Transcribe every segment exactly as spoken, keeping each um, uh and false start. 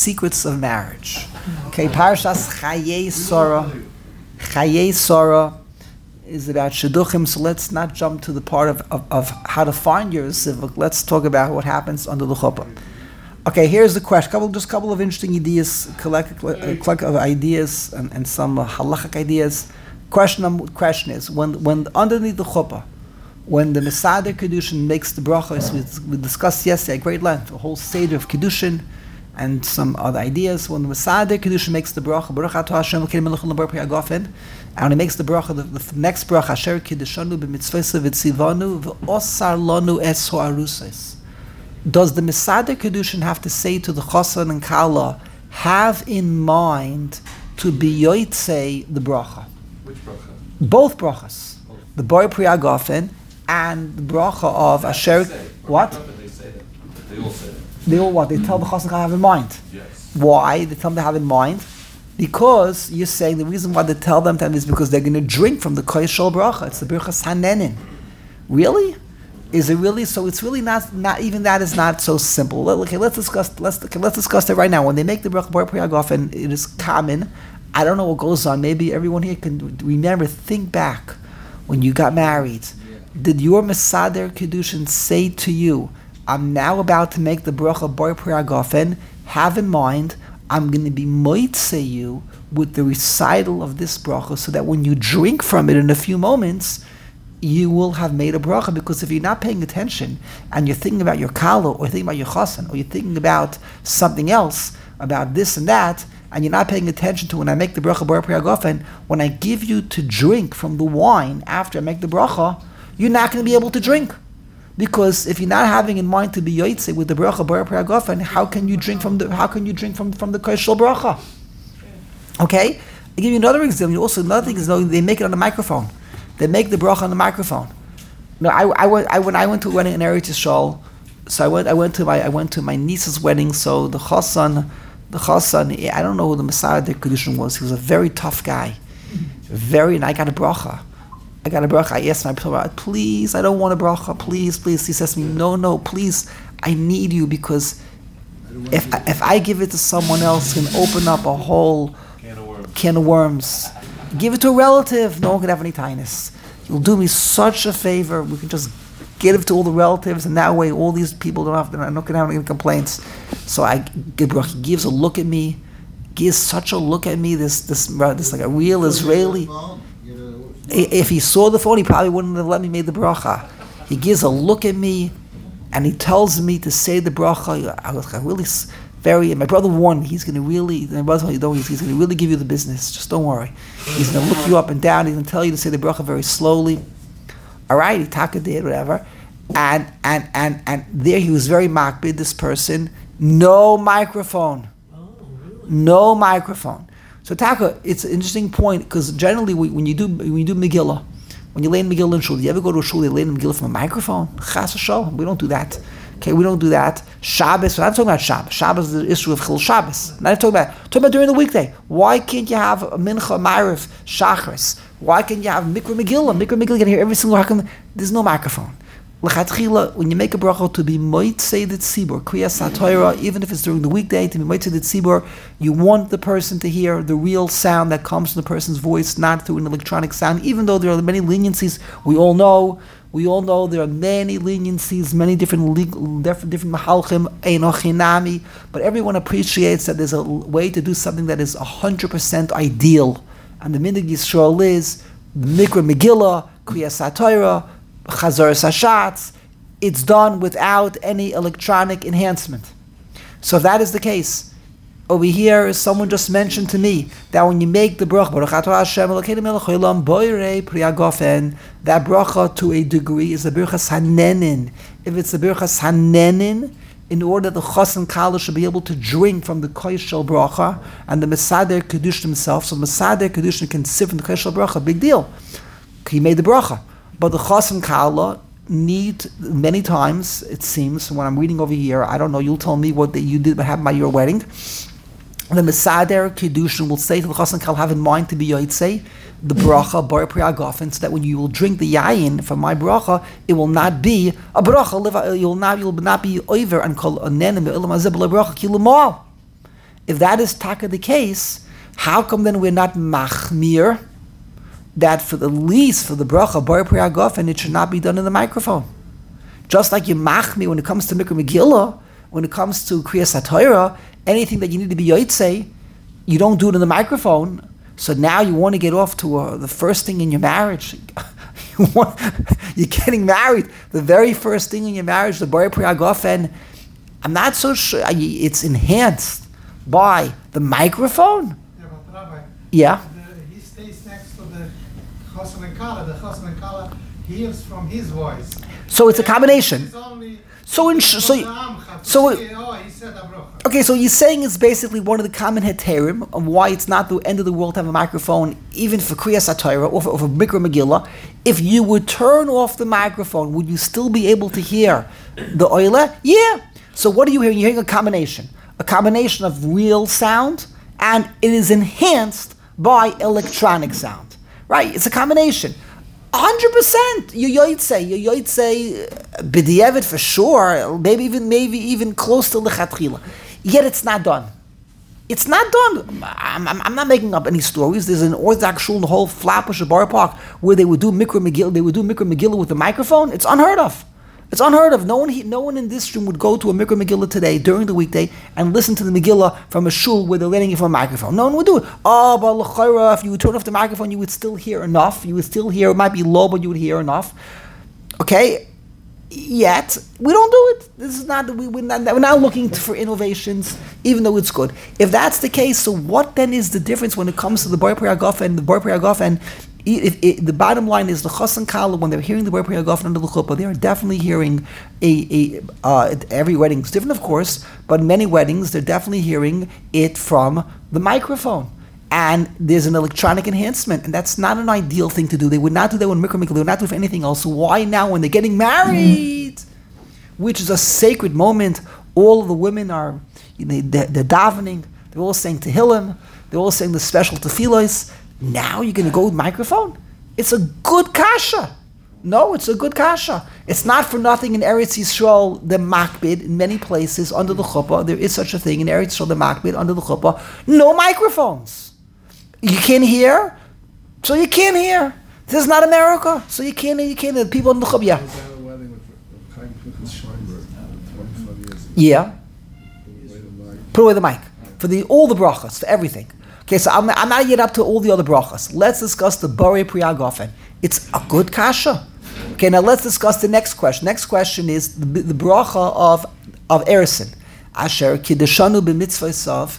secrets of marriage. Okay, Parshas Chayei Sarah. Chayei Sarah is about Shidduchim, so let's not jump to the part of, of, of how to find your Sivuk. Let's talk about what happens under the Chuppah. Okay, here's the question. Couple, just a couple of interesting ideas, collect, collect of ideas, and, and some uh, halachic ideas. Question, question is, when, when underneath the Chuppah, when the Mesader Kedushin makes the bracha, as we, we discussed yesterday at great length, a whole seder of Kedushin, and some other ideas. When the Mesader Kedushin makes the bracha, Baruch Atah Hashem Elokeinu melech haolam b'arei Agafen, and when he makes the bracha, the, the next bracha, Asher Kiddushanu b'mitzvosai v'tzivanu v'osar lanu es ha'arusos. Does the Mesader Kedushin have to say to the Chosan and Kala, have in mind to be yotzei the bracha? Which bracha? Both brachas. Both. The B'arei Agafen and the bracha of Asher. What? They say that. They all say that. They all what? They tell the Chosan and Kala have in mind. Yes. Why? They tell them to have in mind. Because you're saying the reason why they tell them that is because they're going to drink from the Kodesh Shel Bracha. It's the Birchas Hanenin. Really? Is it really? So it's really not, not even that is not so simple. Okay, let's discuss, let's, okay, let's discuss that right now. When they make the Bracha B'arei Agafen, it is common. I don't know what goes on. Maybe everyone here can remember, think back when you got married. Yeah. Did your Mesader Kedushin say to you, I'm now about to make the Bracha B'arei Agafen, have in mind, I'm going to be moitzei you with the recital of this bracha, so that when you drink from it in a few moments, you will have made a bracha. Because if you're not paying attention and you're thinking about your kala, or thinking about your chasen, or you're thinking about something else, about this and that, and you're not paying attention to when I make the bracha B'arei Agafen, when I give you to drink from the wine after I make the bracha, you're not going to be able to drink. Because if you're not having in mind to be yotzei with the bracha B'arei Agafen, how can you drink from the how can you drink from, from the Kodesh Shel Bracha? Okay, I'll give you another example. Also, another thing is though, they make it on the microphone. They make the bracha on the microphone. No, I, I went I when I went to a wedding in Eretz Yisrael, so I went I went to my I went to my niece's wedding. So the chasan, the chasan, I don't know who the Mesader Kedushin was. He was a very tough guy, very, and I got a bracha. I got a bracha. I asked my brother, please, I don't want a bracha. Please, please. He says to me, no, no, please, I need you, because if I, if I give it to someone else, it can open up a whole can of worms. Can of worms. Give it to a relative. No one can have any tightness. You'll do me such a favor. We can just give it to all the relatives, and that way all these people don't have to, I'm not going to have any complaints. So I, he gives a look at me, gives such a look at me, this, this, this like a real Israeli. If he saw the phone, he probably wouldn't have let me make the bracha. He gives a look at me, and he tells me to say the bracha. I was really very. My brother warned me. He's going to really. My brother, you know, he's, he's going to really give you the business. Just don't worry. He's going to look you up and down. He's going to tell you to say the bracha very slowly. All right, he taka did whatever, and and and and there he was very makbid. This person, no microphone, no microphone. So Taka, it's an interesting point, because generally we, when you do when you do Megillah, when you lay in Megillah in shul, do you ever go to a shul, they lay in Megillah from a microphone? Chas v'shalom. We don't do that. Okay, we don't do that. Shabbos, we're not talking about Shabbos. Shabbos is the issue of Chil Shabbos. Not talking about, talking about during the weekday. Why can't you have a Mincha, Ma'ariv, Shachris? Why can't you have Mikra Megillah? Mikra Megillah, you can hear every single hakim. There's no microphone. L'chatchila, when you make a bracha to be moitzei the tzibur, kriyas haTorah, even if it's during the weekday, to be moitzei the tzibur, you want the person to hear the real sound that comes from the person's voice, not through an electronic sound. Even though there are many leniencies, we all know, we all know there are many leniencies, many different legal, different different mahalchim, einochinami, but everyone appreciates that there's a way to do something that is a hundred percent ideal, and the minhag Yisrael is the Mikra Megillah, kriyas haTorah, Chazar Sashatz, it's done without any electronic enhancement. So if that is the case, over here, someone just mentioned to me that when you make the bracha, Baruch Atah Hashem Elokeinu melech haolam b'arei Agafen, that bracha to a degree is a birchas hanenin. If it's a birchas hanenin, in order that the chas and kala should be able to drink from the kodesh shel bracha, and the Mesader Kedushin himself, so the Mesader Kedushin can sip from the kodesh shel bracha, big deal. He made the bracha. But the chas and kala need, many times, it seems, when I'm reading over here, I don't know, you'll tell me what that you did, what happened by your wedding. The Mesader Kedushin will say to the chas and kala, have in mind to be yotzei the bracha B'arei Agafen, so that when you will drink the yayin from my bracha, it will not be a bracha. You will not, you will not be over and call a nenim bracha kilumal. If that is taka the case, how come then we're not machmir that for the least for the bracha bar priyagofen it should not be done in the microphone? Just like you machmir when it comes to Mikra Megillah, when it comes to Kriyas HaTorah, anything that you need to be yotzei, you don't do it in the microphone. So now you want to get off to uh, the first thing in your marriage. you want, you're getting married. The very first thing in your marriage, the bar priyagofen. I'm not so sure. It's enhanced by the microphone. Yeah, but Rabbi, Yeah. the, he stays next to the Chosn and Kala. The Chosn and Kala hears from his voice. So it's a combination. It's only So in sh- so so it- oh, he said a bracha. okay, so you're saying it's basically one of the common heterim of why it's not the end of the world to have a microphone, even for Kriyas HaTorah or for, or for Mikra Megillah. If you would turn off the microphone, would you still be able to hear the oile? Yeah. So what are you hearing? You're hearing a combination, a combination of real sound, and it is enhanced by electronic sound. Right? It's a combination. Hundred percent. You yoytze, you yoytze, b'diavad for sure. Maybe even, maybe even close to lechatchila. Yet it's not done. It's not done. I'm, I'm, I'm not making up any stories. There's an Orthodox shul in the whole Flatbush Bar Park where they would do Mikra Megillah. They would do Mikra Megillah with the microphone. It's unheard of. It's unheard of. No one, he, no one in this room would go to a Mikra Megillah today during the weekday and listen to the Megillah from a shul where they're letting it from a microphone. No one would do it. Oh, but l'chayra, if you would turn off the microphone, you would still hear enough. You would still hear. It might be low, but you would hear enough. Okay. Yet we don't do it. This is not. We, we're not. We're not looking for innovations, even though it's good. If that's the case, so what then is the difference when it comes to the bar priyagofen and the bar priyagofen? If, if, the bottom line is the chas and kala, when they're hearing the bar priyagofen under the chuppah, they are definitely hearing a, a uh, at every wedding is different, of course, but many weddings they're definitely hearing it from the microphone. And there's an electronic enhancement, and that's not an ideal thing to do. They would not do that when Mikra Megillah, they would not do it for anything else. So why now, when they're getting married, which is a sacred moment, all of the women are, you know, they're, they're davening, they're all saying Tehillim, they're all saying the special tefillos. Now you're going to go with microphone? It's a good kasha. No, it's a good kasha. It's not for nothing in Eretz Yisrael, the makbid, in many places under the chuppah, there is such a thing in Eretz Yisrael, the makbid, under the chuppah, no microphones. You can't hear, so you can't hear. This is not America, so you can't. You can't. The people in the chuppah. Yeah. I was at a wedding with Chaim Pinchas Scheinberg twenty-five years ago. Yeah. Put away the mic. Put away the mic for the all the brachas, for everything. Okay, so I'm, I'm not yet up to all the other brachas. Let's discuss the Borei Priyagofen. It's a good kasha. Okay, now let's discuss the next question. Next question is the, the bracha of of Erison. Asher kiddeshanu b'mitzvahsav.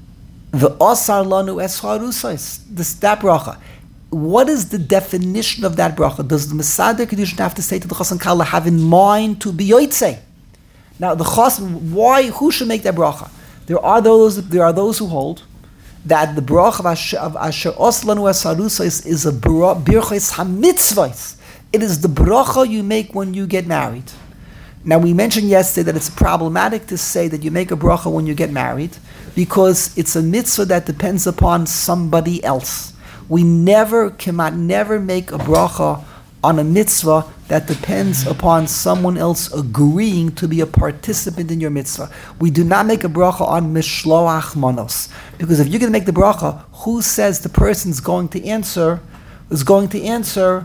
The Osar Lanu Es Harusais. This that bracha. What is the definition of that bracha? Does the Mesader Kedushin have to say to the Chas and Kala have in mind to be yotzei? Now the Chas, why? Who should make that bracha? There are those. There are those who hold that the bracha of Asher, of Asher Os Lanu Es Harusais is a birchos hamitzvos. It is the bracha you make when you get married. Now we mentioned yesterday that it's problematic to say that you make a bracha when you get married because it's a mitzvah that depends upon somebody else. We never, cannot never make a bracha on a mitzvah that depends upon someone else agreeing to be a participant in your mitzvah. We do not make a bracha on mishloach manos. Because if you're going to make the bracha, who says the person's going to answer, is going to answer,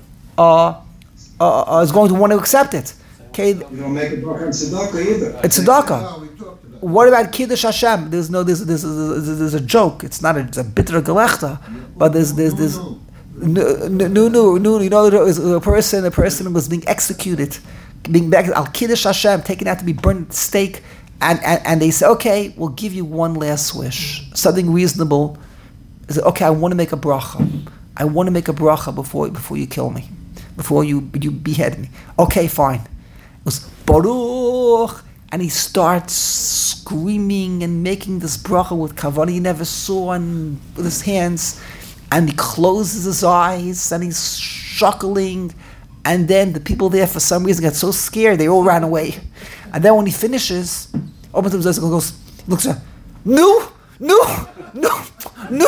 uh, uh, uh, is going to want to accept it? Okay, You don't make a bracha on tzedakah either. it's tzedakah. No, we talked about What about Kiddush Hashem? There's no, there's, there's, there's, there's a joke. It's not a, it's a bitter gelechta, but there's, there's, there's, no, no, no, no. You know, there was a person, a person was being executed, being back al Kiddush Hashem, taken out to be burned at the stake, and, and and they say, okay, we'll give you one last wish, something reasonable. They say, okay, I want to make a bracha. I want to make a bracha before before you kill me, before you you behead me. Okay, fine. It was Baruch. And he starts screaming and making this bracha with kavanah he never saw, and with his hands, and he closes his eyes and he's chuckling, and then the people there for some reason got so scared they all ran away, and then when he finishes, opens his eyes and goes, looks at, no, no, no, no,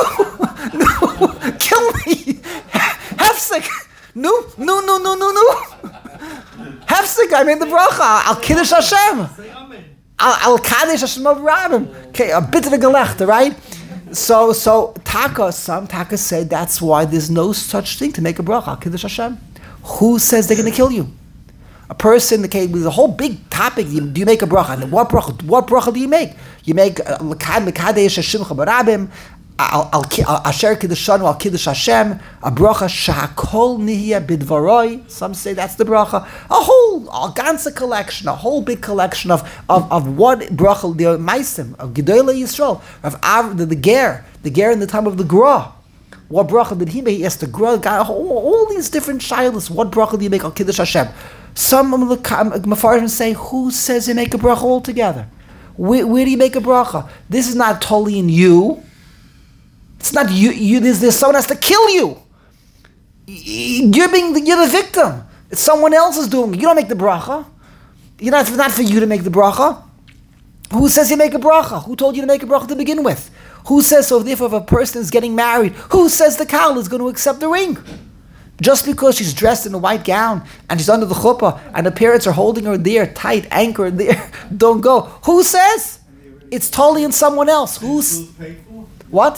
no, kill me, Hefsek, no, no, no, no, no, no. Hefsek, I made the bracha. Al Kiddush Hashem. Al Kadesh Hashem Avraham. Okay, a bit of a gelechter, right? So, so Taka, some Taka said that's why there's no such thing to make a bracha al Kiddush Hashem. Who says they're going to kill you? A person, okay, with a whole big topic. You, do you make a bracha? And what bracha? What bracha do you make? You make L'kad Mekadesh Hashem Chabarabim. Al Asher Kiddushanu Al Kiddush Hashem, a bracha Shahakol Nihya Bidvaroi. Some say that's the bracha. A whole, a ganze collection, a whole big collection of of, of what bracha the Meisim of Gedolei Yisrael of Av, the, the Ger, the Ger in the time of the Gra. What bracha did he make? He asked the Gra. Got all, all these different shilas. What bracha do you make Al Kiddush Hashem? Some of the Mefarshim say, who says you make a bracha altogether? Where, where do you make a bracha? This is not totally in you. It's not you. You there's, there's someone has to kill you. You're being the, you're the victim. It's someone else is doing it. You don't make the bracha. You're not, it's not for you to make the bracha. Who says you make a bracha? Who told you to make a bracha to begin with? Who says so? Therefore, if a person is getting married, who says the cow is going to accept the ring? Just because she's dressed in a white gown and she's under the chuppah and her parents are holding her there tight, anchored there, don't go. Who says? It's totally in someone else. Who's what?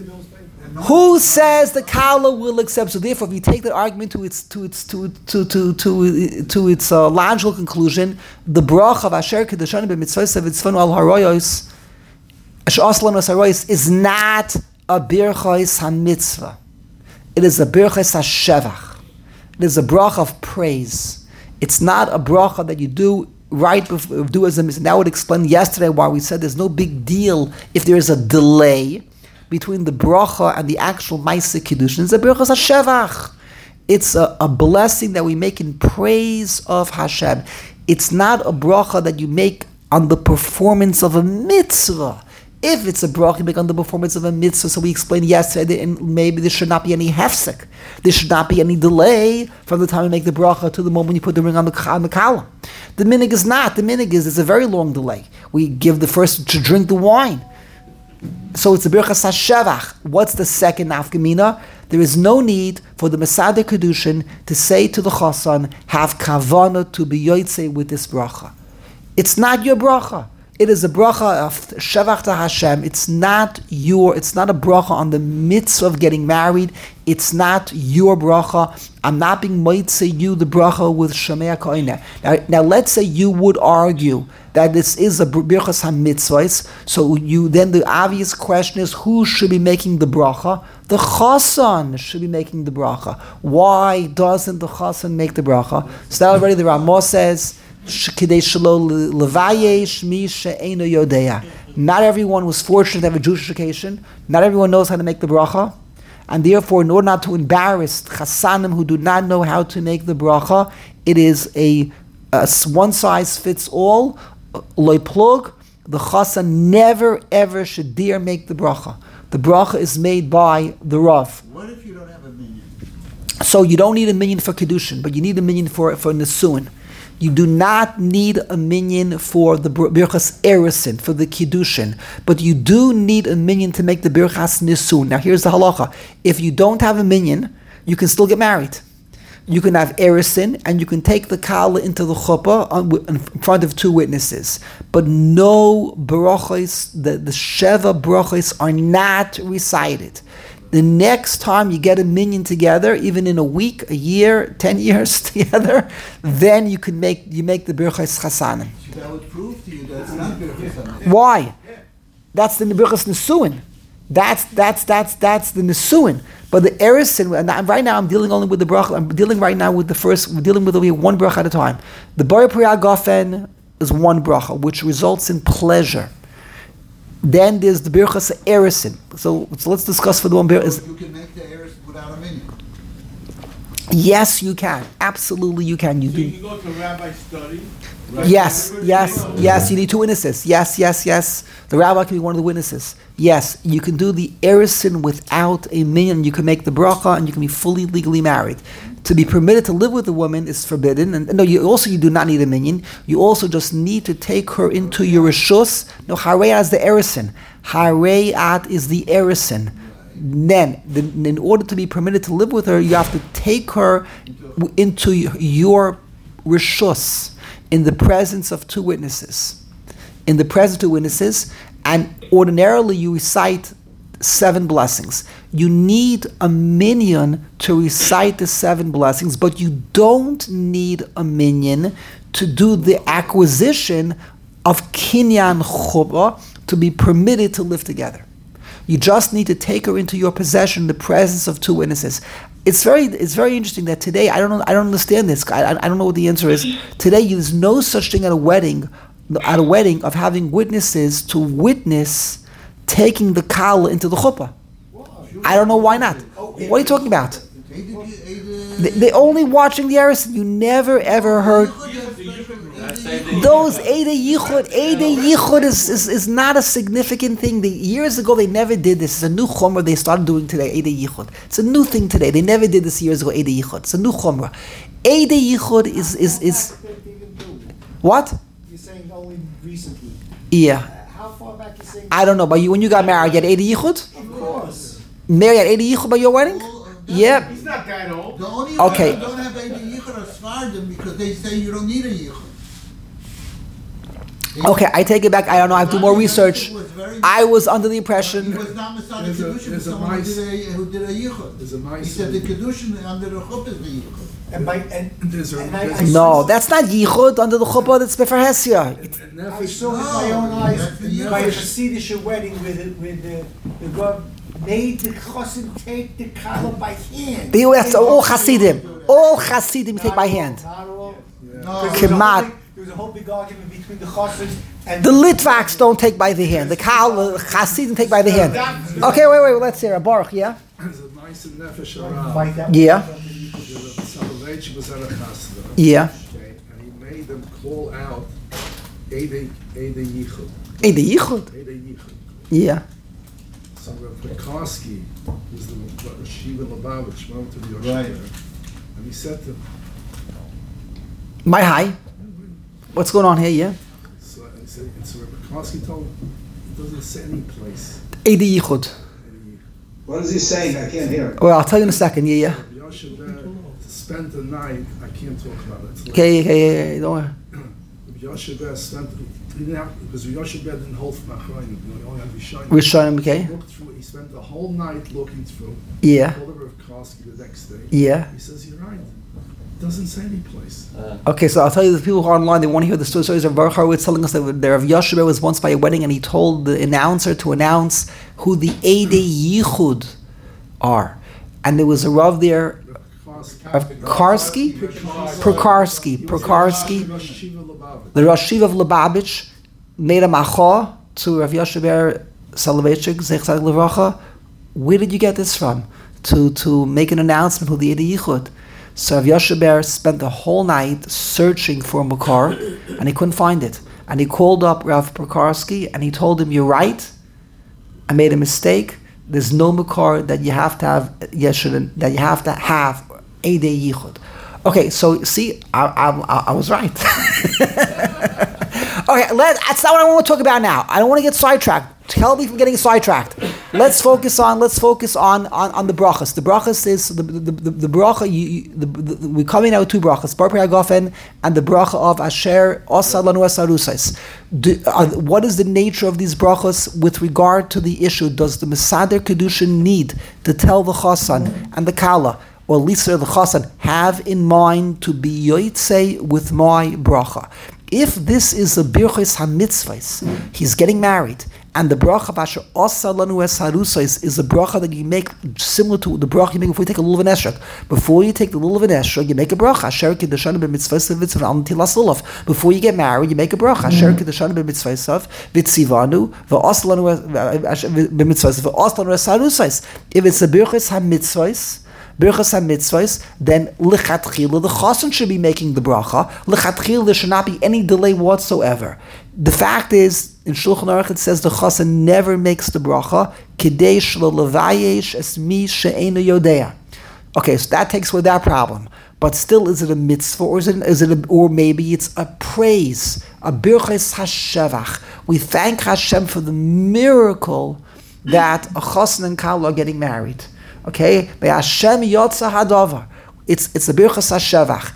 Who says the kala will accept? So therefore, if you take that argument to its to its to to to to, to its uh, logical conclusion, the bracha of Asher Kedushanim b'mitzvos v'tzvanu al haroyos, Asher aslan haroyos is not a birchos hamitzvah. It is a birchos hashevach. It is a bracha of praise. It's not a bracha that you do right before, do as a mitzvah. Now, I would explain yesterday why we said there's no big deal if there is a delay between the bracha and the actual Maaseh Kiddushin. It's a birchos hashevach. It's a, a blessing that we make in praise of Hashem. It's not a bracha that you make on the performance of a mitzvah. If it's a bracha you make on the performance of a mitzvah, so we explained yesterday, and maybe there should not be any hefsek. There should not be any delay from the time you make the bracha to the moment you put the ring on the, on the kala. The minig is not. The minig is it's a very long delay. We give the first to drink the wine. So it's a birchas hashevach. What's the second nafkamina? There is no need for the Mesader Kedushin to say to the chasan, have kavana to be yotzei with this bracha. It's not your bracha. It is a bracha of shevach to Hashem. It's not your, it's not a bracha on the mitzvah of getting married. It's not your bracha. I'm not being moitzei you the bracha with Shomea Koine. Now, now let's say you would argue that this is a birchas ha-mitzvahs. So you then the obvious question is who should be making the bracha? The chasan should be making the bracha. Why doesn't the chasan make the bracha? So that already the Ramah says, not everyone was fortunate to have a Jewish education. Not everyone knows how to make the bracha. And therefore, in order not to embarrass chasanim who do not know how to make the bracha, it is a, a one size fits all. Loy plug, the chasan never ever should dare make the bracha. The bracha is made by the Rav. What if you don't have a minion? So you don't need a minion for Kiddushin, but you need a minion for, for Nesuin. You do not need a minion for the Birchas Erisin, for the Kiddushin, but you do need a minion to make the Birchas Nisun. Now here's the halacha. If you don't have a minion, you can still get married. You can have Erisin, and you can take the Kala into the Chuppah on, in front of two witnesses. But no brachos, the, the Sheva brachos are not recited. The next time you get a minion together, even in a week, a year, ten years together, then you can make you make the birchas chasanim. That would prove to you that it's not birchas chasanim. Why? That's the birchas nesuin. That's that's that's that's the nesuin. But the erisin, and right now I'm dealing only with the bracha. I'm dealing right now with the first. We're dealing with only one bracha at a time. The bar priya gafen is one bracha, which results in pleasure. Then there's the birchas erisin. So, so let's discuss for the one birchas. You can make the eris without a minion. Yes, you can. Absolutely, you can. You So do. you can go to rabbi study. Right? Yes, yes, yes. You need two witnesses. Yes, yes, yes. The rabbi can be one of the witnesses. Yes, you can do the erisin without a minion. You can make the bracha, and you can be fully legally married. To be permitted to live with a woman is forbidden. And no, you also you do not need a minion. You also just need to take her into your rishus. No, hareyat is the erisin. Hareyat is the erisin. Then, the, in order to be permitted to live with her, you have to take her into your rishus in the presence of two witnesses. in the presence of two witnesses, and ordinarily you recite seven blessings. You need a minyan to recite the seven blessings, but you don't need a minyan to do the acquisition of kinyan chubah to be permitted to live together. You just need to take her into your possession in the presence of two witnesses. It's very, it's very interesting that today I don't know, I don't understand this. I, I don't know what the answer is. Today, there's no such thing at a wedding, at a wedding of having witnesses to witness taking the kala into the chuppah. I don't know why not. What are you talking about? They, they're only watching the Arison. You never ever heard those Eda Yichud. Eda Yichud is, is, is not a significant thing. The, years ago they never did this. It's a new chumrah they started doing today. Eda Yichud. It's a new thing today. They never did this years ago. Eda Yichud. It's a new chumrah. Eda Yichud is is is what? You're saying only recently. Yeah. How far back you saying? I don't know. But you, when you got married, you had Eda Yichud. Of course. Married at Eda Yichud by your wedding? Yeah. He's not that old. The only Okay. ones who don't have a yichud are Sfardim because they say you don't need a yichud. Okay, I take it back. I don't know. I have to do more research. I was under the He impression. was not Masada There's a- Kedushin, there's a someone who nice- did a, who did a yichud. There's a He nice- said the Kedushin under the chuppah is the yichud. And by and, There's a- and I, I there's a- No, saw, that's not yichud under the chuppah. That's befarhesia. I saw with my own No, eyes that's the by a Yichud. Hasidic wedding with it, with the the God made the chassid take the kala by hand. They- That's all Hasidim. All Hasidim take by hand. Not all. No. Because there was a whole Kemat. big- There was a whole big argument between the chassid and The Litvaks don't take by the hand. The Kal, the Hasidim take by the hand. Okay, wait, wait. Let's hear it. Baruch, yeah, There's a nice nefesh around. Fight that yeah, The Soloveitch was at a chassid. yeah. Okay, and he made them call out Ede Ede Yichud. Hey, the yichud. Ede Yichud. Yeah. So Rav Pekarski was the Rav Shiva Lubavitch, went to the Yoshua, Right. and he said to him, My hi. What's going on here? Yeah. so he said, and so Rav Pekarski told him, it doesn't say any place. Hey, the yichud. Ede Yichud. What is he saying? I can't hear him. Well, I'll tell you in a second. Yeah, yeah. Rabbi Yoshe Ber, to spend the night, I can't talk about it. It's like- Okay, okay, yeah, yeah. Don't worry. Rabbi Yoshe Ber spent, he didn't have, because Rabbi Yoshe Ber didn't hold from Achronim, you know, he only had Rishonim. We're showing him. Okay. He looked through, he spent the whole night looking through. Yeah. Called over Rav Karski the next day. Yeah. He says, you're right. It doesn't say any place. Uh, Okay, so I'll tell you the people who are online, they want to hear the story- stories of Baruch Horowitz telling us that the Rav Yoshe was once by a wedding and he told the announcer to announce who the Ede Yichud are. And there was a Rav there, Rav Karski. Rav Karski? Prokarski. Prokarski. Rosh Shiva Lubavitch. The Rosh Shiva of Lubavitch made a macha to Rav Yoshe Ber Soloveitchik, Zech Tzadik Levracha. Where did you get this from? To to make an announcement who the Ede Yichud. So Rav Yoshe Ber spent the whole night searching for a makar, and he couldn't find it. And he called up Rav Prokarski, and he told him, "You're right. I made a mistake. There's no makar that you have to have. You shouldn't. That you have to have Ede Yichud." Okay, so see, I, I, I was right. Okay, let, that's not what I want to talk about now. I don't want to get sidetracked. Tell me from getting sidetracked. Let's focus on. Let's focus on on, on the brachas. The brachas is the the the, the bracha. You, you, the, the, we're coming out with two brachas: Bar Pri Hagafen and the bracha of Asher Osa Lanu Esarusais. What is the nature of these brachas with regard to the issue? Does the Mesader Kedushin need to tell the Chasan and the Kala, or at least the Chasan, have in mind to be yoytze with my bracha? If this is a birchos hamitzvahs, he's getting married, and the bracha of Asher Osa Lanu Es Harusais is a bracha that you make similar to the bracha you make before you take a lulav and esrog. Before you take the lulav and esrog, you make a bracha. Asher Kedushan b'mitzvahs v'tzivanu tilas lulav. Before you get married, you make a bracha. Asher Kedushan b'mitzvahs v'tzivanu v'Osa Lanu b'mitzvahs v'Osa Lanu Es Harusais. If it's a birchos hamitzvahs, Birchas HaMitzvahs, then lichatchila, the chasen should be making the bracha. Lichatchila, there should not be any delay whatsoever. The fact is, in Shulchan Aruch it says the chasen never makes the bracha, kidei shelo levayesh es mi she'enu yodea. Okay, so that takes away that problem. But still, is it a mitzvah, or is it, is it a, or maybe it's a praise, a birchas hashevach. We thank Hashem for the miracle that a chasen and kala are getting married. Okay, by Hashem yotza hadavar. It's it's the birchas hashevach.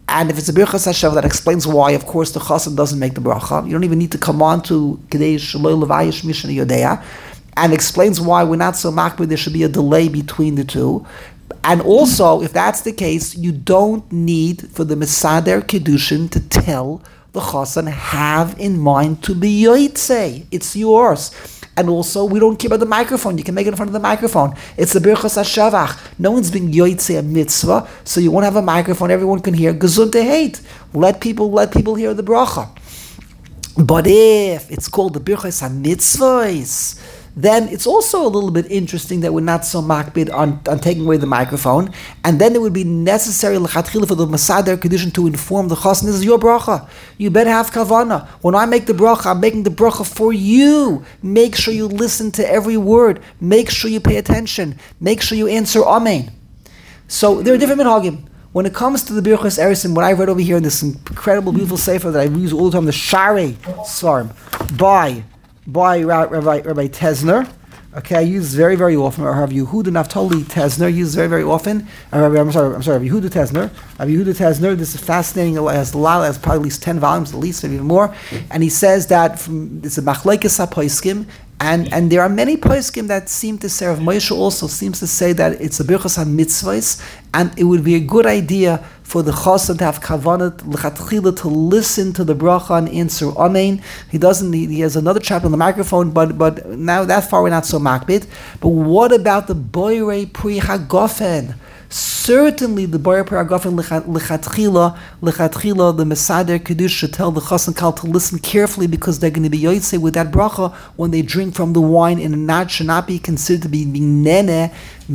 And if it's a Birchas Hashem, that explains why, of course, the Chassan doesn't make the bracha. You don't even need to come on to Kedei Shaloi Levayish Mishnah Yodea, and explains why we're not so makbid. There should be a delay between the two. And also, if that's the case, you don't need for the Mesader Kedushin to tell the Chassan, have in mind to be Yoitze. It's yours. And also, we don't care about the microphone. You can make it in front of the microphone. It's the Birchas HaShavach. No one's being Yoitze a mitzvah, so you won't have a microphone. Everyone can hear. Gesundheit hate. Let people let people hear the bracha. But if it's called the Birchas HaMitzvahs, then it's also a little bit interesting that we're not so makbid on, on taking away the microphone, and then it would be necessary l'chatchila for the Masader Kedushin to inform the Chassan, this is your bracha. You better have kavanah. When I make the bracha, I'm making the bracha for you. Make sure you listen to every word. Make sure you pay attention. Make sure you answer Amen. So there are different minhagim. When it comes to the Birchas Erisim, what I read over here in this incredible, beautiful sefer that I use all the time, the Sharei Svarim, by by Rabbi, Rabbi Tezner. Okay, I use very, very often. Or Rabbi Yehuda Naftali Tezner, used very, very often. Uh, Rabbi, I'm sorry, I'm sorry, Rabbi Yehuda Tezner. Rabbi Yehuda Tezner, this is fascinating. It has a lot, it has probably at least ten volumes, at least, maybe even more. And he says that from, it's a Machlekes HaPoskim, and and there are many poskim that seem to say, Rav Moshe also seems to say that it's a Birchas HaMitzvahs, and it would be a good idea for the Chassan to have kavanah l'chatchila to listen to the bracha and answer Amen. He doesn't. He, he has another chapter on the microphone, but but now that far we're not so makbid. But what about the boirei pri hagofen? Certainly, the boirei pri hagofen l'chatchila l'chatchila the Mesader Kedushin should tell the Chassan Kal to listen carefully, because they're going to be yotzei with that bracha when they drink from the wine, and not should not be considered to be nene.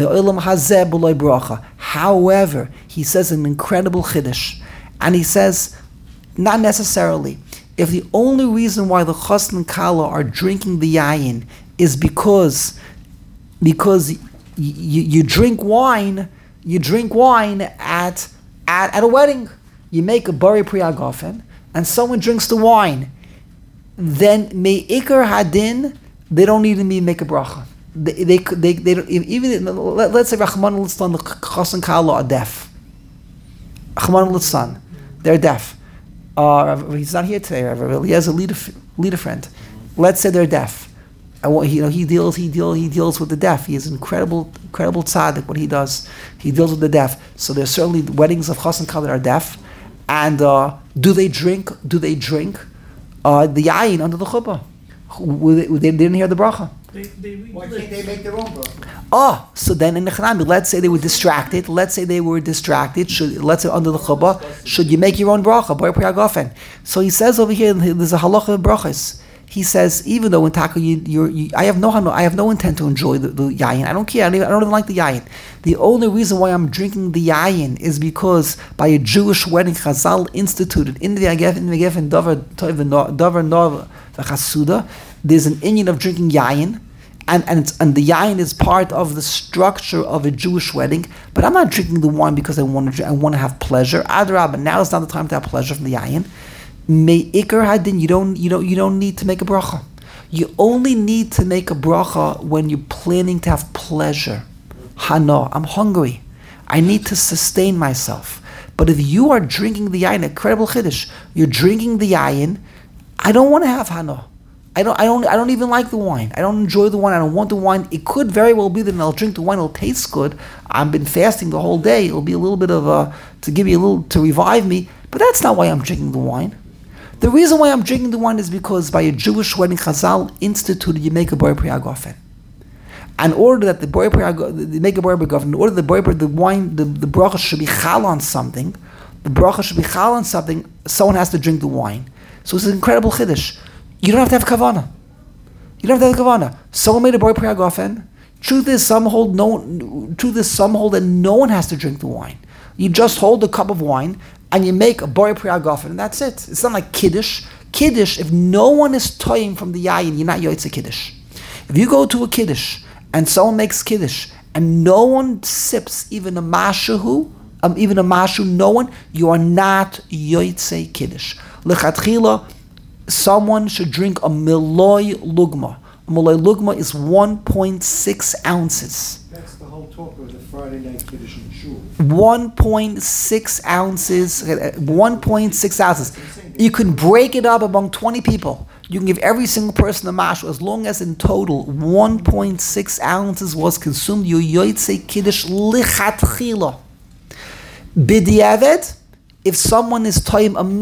However, he says an incredible chiddush, and he says, not necessarily. If the only reason why the Chassan and Kala are drinking the yayin is because because y- y- you drink wine, you drink wine at at, at a wedding. You make a bari pri hagofen, and someone drinks the wine, then me'ikar hadin, they don't need to make a bracha. They, they, they, they don't, even, let's say Rachman al-Litzlan, the Chassan Kala are deaf. Rachman al-Litzlan, they're deaf. Uh, he's not here today, he has a leader, leader friend. Let's say they're deaf. I want, you know, he deals, he deals, he deals with the deaf. He is incredible, incredible tzaddik, what he does. He deals with the deaf. So there's certainly weddings of Chassan Kala that are deaf. And uh, do they drink, do they drink uh, the yayin under the chuppah? They, they didn't hear the bracha. They, they, Why can't they make their own bracha? Oh, so then in the Chanami, let's say they were distracted. Let's say they were distracted. Should, let's say under the chuppah, should you make your own bracha? Boy pri hagofen. So he says over here, there's a halacha of brachas. He says, even though in Taka, you, you're, you, I have no, I have no intent to enjoy the, the yayin. I don't care. I don't, even, I don't even like the yayin. The only reason why I'm drinking the yayin is because by a Jewish wedding, Chazal instituted in the Geffen, Geffen, Dover, Dover, Nov, the Chasuda. There's an inyan of drinking yayin, and and, it's, and the yayin is part of the structure of a Jewish wedding. But I'm not drinking the wine because I want to. I want to have pleasure. Adrabah, now is not the time to have pleasure from the yayin. Me'ikar hadin, you don't you don't you don't need to make a bracha. You only need to make a bracha when you're planning to have pleasure. Hano, I'm hungry. I need to sustain myself. But if you are drinking the yayin, incredible chiddush, you're drinking the yayin. I don't want to have hano. I don't, I don't, I don't even like the wine. I don't enjoy the wine. I don't want the wine. It could very well be that I'll drink the wine. It'll taste good. I've been fasting the whole day. It'll be a little bit of a, to give you a little, to revive me. But that's not why I'm drinking the wine. The reason why I'm drinking the wine is because by a Jewish wedding, Chazal instituted, you make a boy pri hagofen. In order that the boy pri hagofen, make a boy pri hagofen, in order that the boy the wine, the, the bracha should be chal on something, the bracha should be chal on something, someone has to drink the wine. So it's an incredible chiddush. You don't have to have kavanah. You don't have to have kavanah. Someone made a boy pri hagofen. Truth is, some hold no. Truth is, some hold that no one has to drink the wine. You just hold a cup of wine and you make a boy pri hagofen, and that's it. It's not like kiddush. Kiddush, if no one is toying from the yayin, you're not yotzei kiddush. If you go to a kiddush and someone makes kiddush and no one sips even a mashahu, um, even a mashu, no one, you are not yotzei kiddush. Lechatchila, someone should drink a miloi lugma. A miloi lugma is one point six ounces. That's the whole whole talk of the Friday night Kiddush in Shul. one point six ounces, uh, one point six ounces. You can break it up among twenty people. You can give every single person a mashal as long as in total one point six ounces was consumed. You yoytze kiddush lichatchila. B'diavad, if someone is toyim a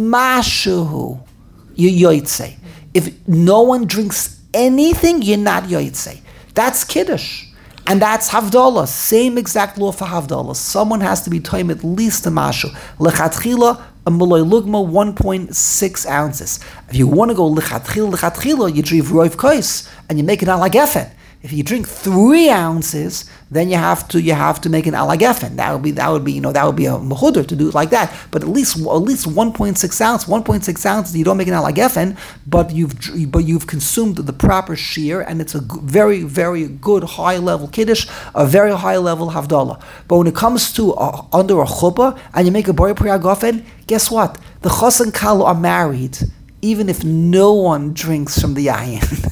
mashu, you yoytze. If no one drinks anything, you're not yoytze. That's kiddush. And that's Havdalah, same exact law for Havdalah. Someone has to be toyim at least a mashu. Lechatchila, a muloy lugma, one point six ounces. If you want to go lechatchila, lechatchila, you drink roiv kois, and you make it alagefen. If you drink three ounces, then you have to you have to make an alagefen. That would be that would be you know that would be a mechuder to do it like that. But at least at least one point six ounce, one point six ounces, you don't make an alagefen, but you've but you've consumed the proper shear, and it's a g- very very good high level kiddush, a very high level havdalah. But when it comes to uh, under a chuppah and you make a bori priyagofen, guess what? The chas and kala are married, even if no one drinks from the yayin.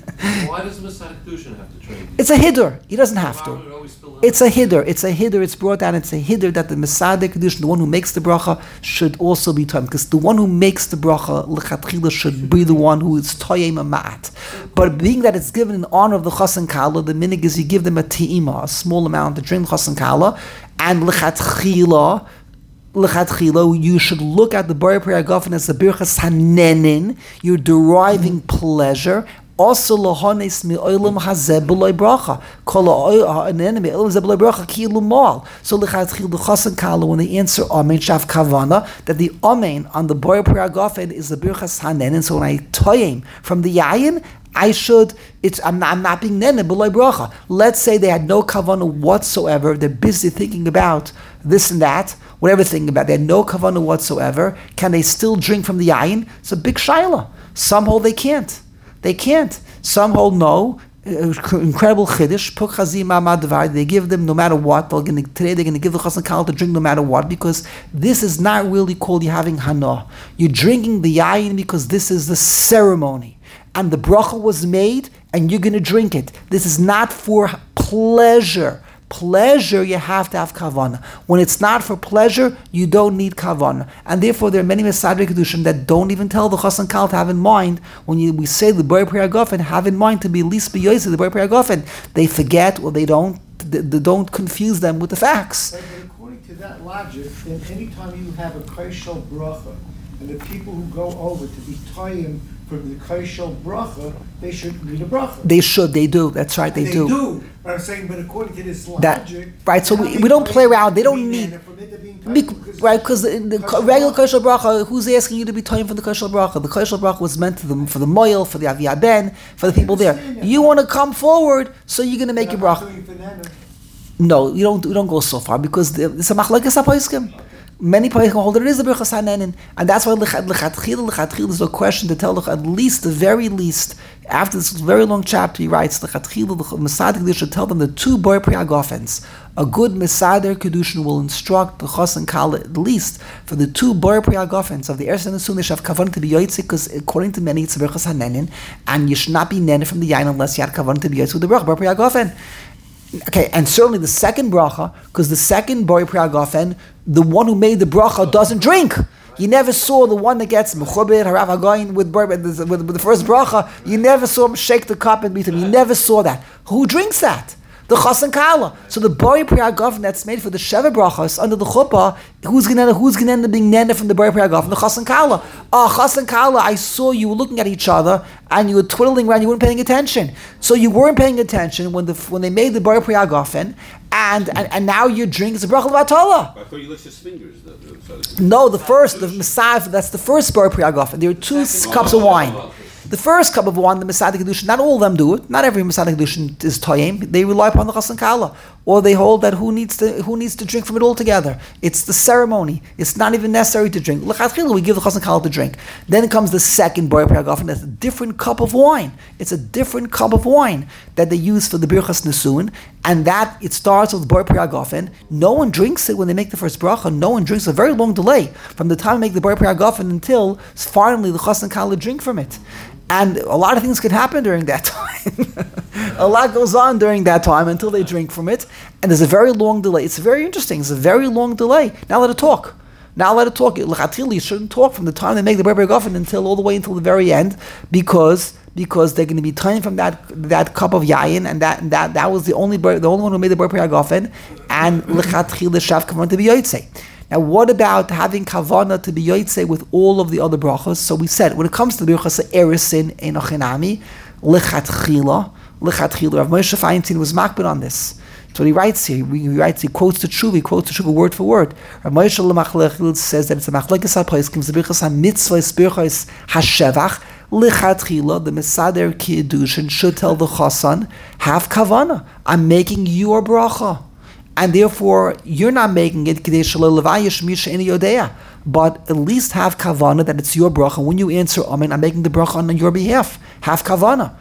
Why does Messiah Kedushin have to drink? It's a hiddur. He doesn't have Why to. would it always spill out? It's a hiddur. It's a hiddur. It's brought down. It's a hiddur that the Messiah Kedushin, the one who makes the bracha, should also be toyim. Because the one who makes the bracha, lechatchila, should be the one who is toyim a ma'at. But being that it's given in honor of the chas and kala, the minig is you give them a te'ima, a small amount to drink chas and kala, and lechatchila, L'chatchila, you should look at the Bari Priyagofen as the Birchas Hanenin. You're deriving pleasure. Also, lohanes mi oilam hazeh b'loy bracha. Kol ha'anenim mi oilam hazeh b'loy bracha ki lumal. So l'chatchila, the chas and kala, when they answer amen shav kavana, that the amen on the Bari Priyagofen is the Birchas Hanenin. So when I toyim from the yayin, I should, it's, I'm not, I'm not being nene, b'loy bracha. Let's say they had no kavanah whatsoever, they're busy thinking about this and that, whatever thinking about, they had no kavanah whatsoever, can they still drink from the yayin? It's a big shaila. Some hold they can't. They can't. Some hold no, uh, incredible chiddush, puk chazim ma'amad, they give them no matter what, they're gonna, today they're going to give the chas and kala to drink no matter what, because this is not really called you having hana. You're drinking the yayin because this is the ceremony. And the bracha was made, and you're going to drink it. This is not for pleasure. Pleasure, you have to have kavanah. When it's not for pleasure, you don't need kavanah. And therefore, there are many Mesadrei Kedushin that don't even tell the chas and kal to have in mind, when you, we say the Bari Priyagofen, have in mind to be least b'yoyze, the Bari Priyagofen. They forget, or they don't, they, they don't confuse them with the facts. But according to that logic, then anytime you have a kaishal bracha, and the people who go over to be toyim from the kaishal bracha, they should read a bracha. They should, they do. That's right, they, They do. do. But I'm saying, but according to this logic, That- right, so we- how we don't they play around. They to don't be need- nana from it to being Bec- toyim, right, because the, the kosher regular bracha. kosher bracha, who's asking you to be toying for the kosher bracha? The kosher bracha was meant to them for the moil, for the aviyah ben, for the people there. understand that. You want to come forward, so you're going to make But your I'm bracha. not doing for nana. No, you don't. You don't go so far because the- it's a machlekes hapoiskim. Many poskim hold that it is the birchas hanenin, and that's why lechatchil lechatchil is no question to tell at least the very least after this very long chapter he writes lechatchil the Mesader Kedushin should tell them the two Bari Priyagofen. A good Mesader Kedushin will instruct the chas and kala at least for the two Bari Priyagofen of the Eretz and the Sun. They should have kavanah to be yoytze because according to many it's the birchas hanenin, and you should not be nene from the yain unless you had kavanah to be yoytze with the Bari Priyagofen. Okay, and certainly the second bracha, because the second Bari Priyagofen, the one who made the bracha doesn't drink. You never saw the one that gets mechubed harav hagoyin with, with, with the first bracha. You never saw him shake the cup and beat him. You never saw that. Who drinks that? The chas and kala. So the Bari Priyagofen that's made for the Sheva brachas under the chuppah, who's gonna who's gonna end up being nene from the Bari Priyagofen? The chas and kala. Ah, chas and kala. I saw you were looking at each other and you were twiddling around. You weren't paying attention. So you weren't paying attention when the when they made the Bari Priyagofen, and, and and now your drink is a bracha l'vatala. I thought you licked his fingers. The, the, so No, the first, the Messiah, that's the first Bari Priyagofen. There are two cups of wine. The first cup of wine, the Mesader Kedushin, not all of them do it. Not every Mesader Kedushin is toyim. They rely upon the chas and kala, or they hold that who needs to who needs to drink from it altogether. It's the ceremony. It's not even necessary to drink. L'chatchila, we give the chas and kala to drink. Then comes the second Bari Priyagofen. That's a different cup of wine. It's a different cup of wine that they use for the birchas nesuin, And that, it starts with Bor Pri Hagafen. No one drinks it when they make the first bracha. No one drinks a very long delay from the time they make the Bor Pri Hagafen until finally the Chas and Kala drink from it. And a lot of things could happen during that time. A lot goes on during that time until they drink from it. And there's a very long delay. It's very interesting. It's a very long delay. Now let it talk. Now let it talk. L'chatchila, you shouldn't talk from the time they make the Bor Pri Hagafen until all the way until the very end, because because they're going to be turning from that that cup of yayin, and that and that that was the only the only one who made the Bor Pri Hagafen, and l'chatchila shav kavanah to be yotzei. Now, what about having kavanah to be yotzei with all of the other brachos? So we said when it comes to the brachos erisin enochinami l'chatchila l'chatchila. Rav Moshe Feinstein was makbid on this. So he writes here. He writes. He quotes the Tshuva. He quotes the Tshuva word for word. Rav Moshe Lemachlechil says that it's a machlekes haposkim. The brachos hamitzvos brachos hashevach. Lichatchila, the Mesader Kiddushin should tell the Chassan, have kavanah. I'm making you a bracha. And therefore, you're not making it, but at least have kavanah that it's your bracha. When you answer Amen, I'm making the bracha on your behalf. Have kavanah.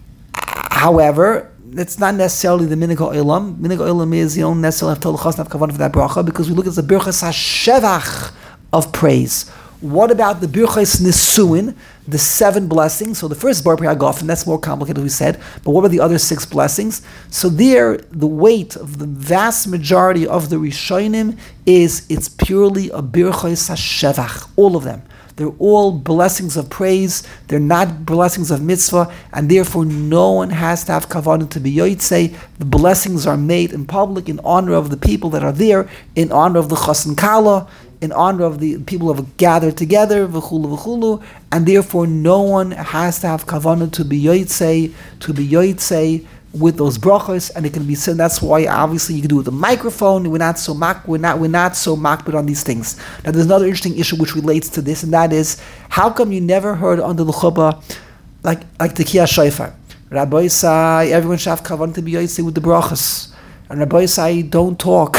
However, it's not necessarily the minig ha'olam. Minig ha'olam is you don't necessarily have to tell the Chassan have kavanah for that bracha, because we look at the birchas hashevach of praise. What about the birchas nisuin, the seven blessings? So the first Bor Pri Hagafen, that's more complicated, we said. But what about the other six blessings? So there, the weight of the vast majority of the Rishonim is it's purely a birchas hashevach, all of them. They're all blessings of praise. They're not blessings of mitzvah, and therefore no one has to have kavanah to be yotzei. The blessings are made in public in honor of the people that are there, in honor of the Chas and Kala, in honor of the people who have gathered together, v'chulu v'chulu, and therefore no one has to have kavanah to be yotzei, to be yotzei with those brachos, and it can be said. That's why obviously you can do it with a microphone. We're not so mak, we're not we're not so makbid on these things. Now there's another interesting issue which relates to this, and that is how come you never heard under the chuppah like like the Kiyah Shofar? Rabbi say everyone should have kavanah to be yotzei with the brachos, and Rabbi say don't talk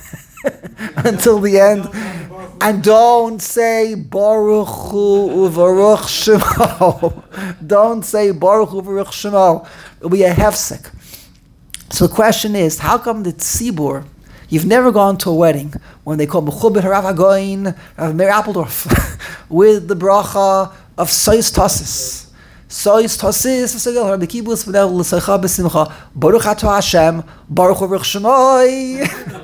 until the end. And don't say Baruch Hu Uvaruch Shemo. Don't say Baruch Hu Uvaruch Shemo. It'll be a hefsek. So the question is, how come the tzibur, you've never gone to a wedding when they call Mechubed Harav Hagoyin, Rav Meir Appeldorf, with the bracha of Sois Tosis. Sois Tosis, the kibbutz v'nei l'seicha b'simcha, Baruch Ato Hashem, Baruch Hu Uvaruch Shemo.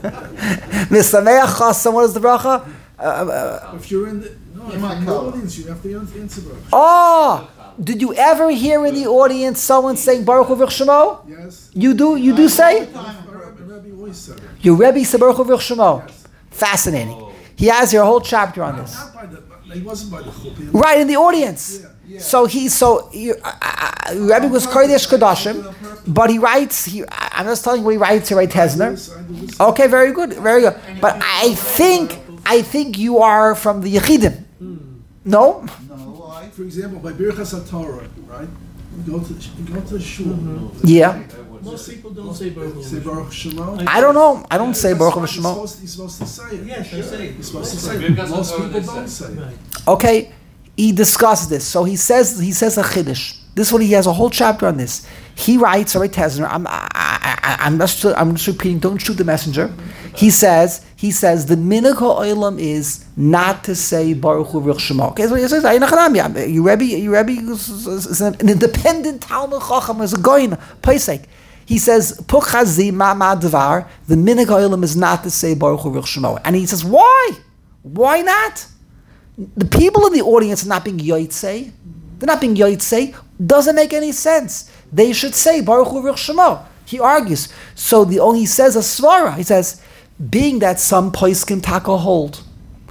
Misameach Chasam, what is the bracha? Uh, uh, if you're in the, no, in the audience, you have to answer bracha. Oh! Did you ever hear in the audience someone saying Baruch Hu V'Ruch Shemo? Yes. You do? You do say? Rabbi always said it. Your Rebbe said Baruch Hu V'Ruch Shemo. Yes. Fascinating. He has your whole chapter on this. Not by the, he wasn't by the chuppah. Right, in the audience. Yeah. Yeah. So he, so he, uh, uh, Rebbe was Kodesh Kodashim, but he writes. He, I'm just telling you what he writes here, right, Tesner? Okay, very good, very good. But I think, I think you are from the Yechidim. No. No, I, For example, by Birchas HaTorah, right? You go to you go to the shul. Mm-hmm. Yeah. Most people don't say Baruch Hu. Say Baruch Shemo. I don't know. I don't say Baruch Hu He's Shemo. supposed, he's supposed to say it. Yes, I say it. He's supposed to say it. Birchas Most HaTorah people they don't say. say it. Right. Okay, he discussed this. So he says he says a chiddush. This one he has a whole chapter on this. He writes, sorry, Tesner. I'm I, I, I'm just I'm just repeating. Don't shoot the messenger. He says he says the minhag ha'olam is not to say Baruch Hu V'Ruch Shemo. Okay, so he says your Rebbe, your Rebbe is an independent Talmud Chacham, is a goyin Pesach. He says Puchazi ma ma dvar. The minhag ha'olam is not to say Baruch Hu V'Ruch Shemo, and he says why? Why not? The people in the audience are not being yotzei. They're not being yotzei. Doesn't make any sense. They should say Baruch Hu V'Ruch Shemo. He argues. So the only he says a svara. He says, being that some poskim taka hold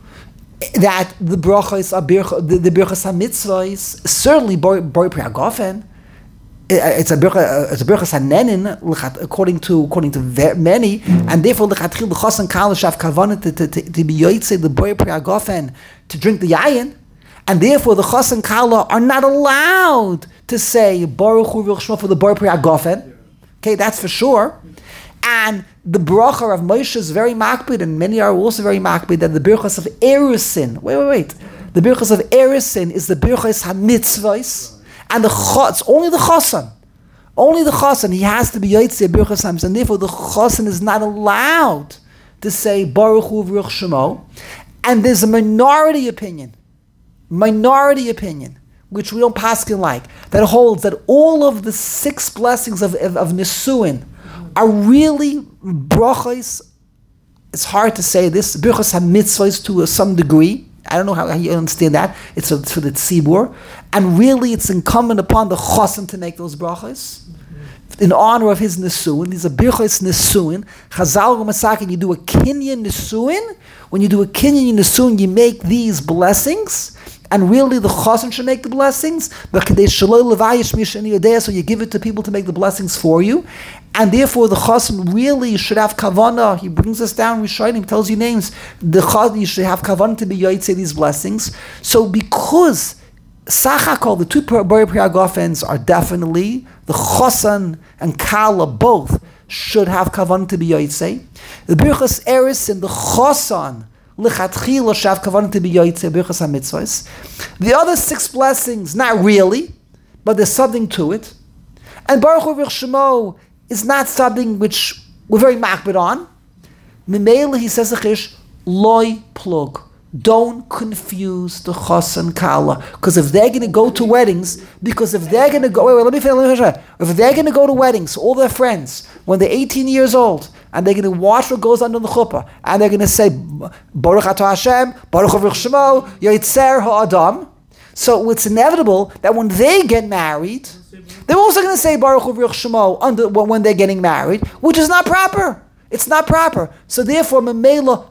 that the brachos are the, the birchas hamitzvos certainly Bor Pri Hagafen. It's a birchas it's a birchas hanenin according to according to many, and therefore lechatchil the chas and kala shav kavanah to to to be yotzei the Bor Pri Hagafen to drink the yayin. And therefore, the Chas and Kala are not allowed to say Baruch Hu V'Ruch Shemo for the Bor Pri Hagafen. Okay, that's for sure. And the bracha of Moshe is very makbid, and many are also very makbid, that the birchas of Erisin, wait, wait, wait. The birchas of Erisin is the birchas hamitzvos, and the chas, only the chasan. Only the chosan, he has to be yotzei birchas hamsvos, and therefore the chosan is not allowed to say Baruch Hu v'ruch Shemo. And there's a minority opinion, minority opinion, which we don't paskin like, that holds that all of the six blessings of, of, of Nisuin are really brachos. It's hard to say this, birchas ha-mitzvahs to some degree. I don't know how, how you understand that. It's for, for the tzibur. And really it's incumbent upon the chosan to make those brachos in honor of his Nisuin. These are birchos Nisuin. Chazal Masakin, you do a kinyan Nisuin. When you do a kinyan Nisuin, you make these blessings. And really the chosan should make the blessings. But so you give it to people to make the blessings for you. And therefore the chosan really should have kavanah. He brings us down, Rishonim, tells you names. The chosan, you should have kavanah to be yotzei these blessings. So because Sachakol, the two Bari Priagofens are definitely, the chosan and kala both should have kavanah to be yotzei. The birchas eris and the chosan lichatchila should have kavanah to be yotzei birchas hamitzvos. The other six blessings, not really, but there's something to it. And Baruch Hu v'ruch Shemo is not something which we're very makbid on. Mimele, he says, loy plug. Don't confuse the chosan kala. Because if they're going to go to weddings, because if they're going to go, wait, wait, let me finish, let me finish. If they're going to go to weddings, all their friends, when they're eighteen years old, and they're going to watch what goes on in the chuppah, and they're going to say, Baruch atah Hashem, Baruch Hu v'ruch Shemo, Yotzer ha'adam. So it's inevitable that when they get married, they're also going to say Baruch Hu v'ruch Shemo under when they're getting married, which is not proper. It's not proper. So therefore, memela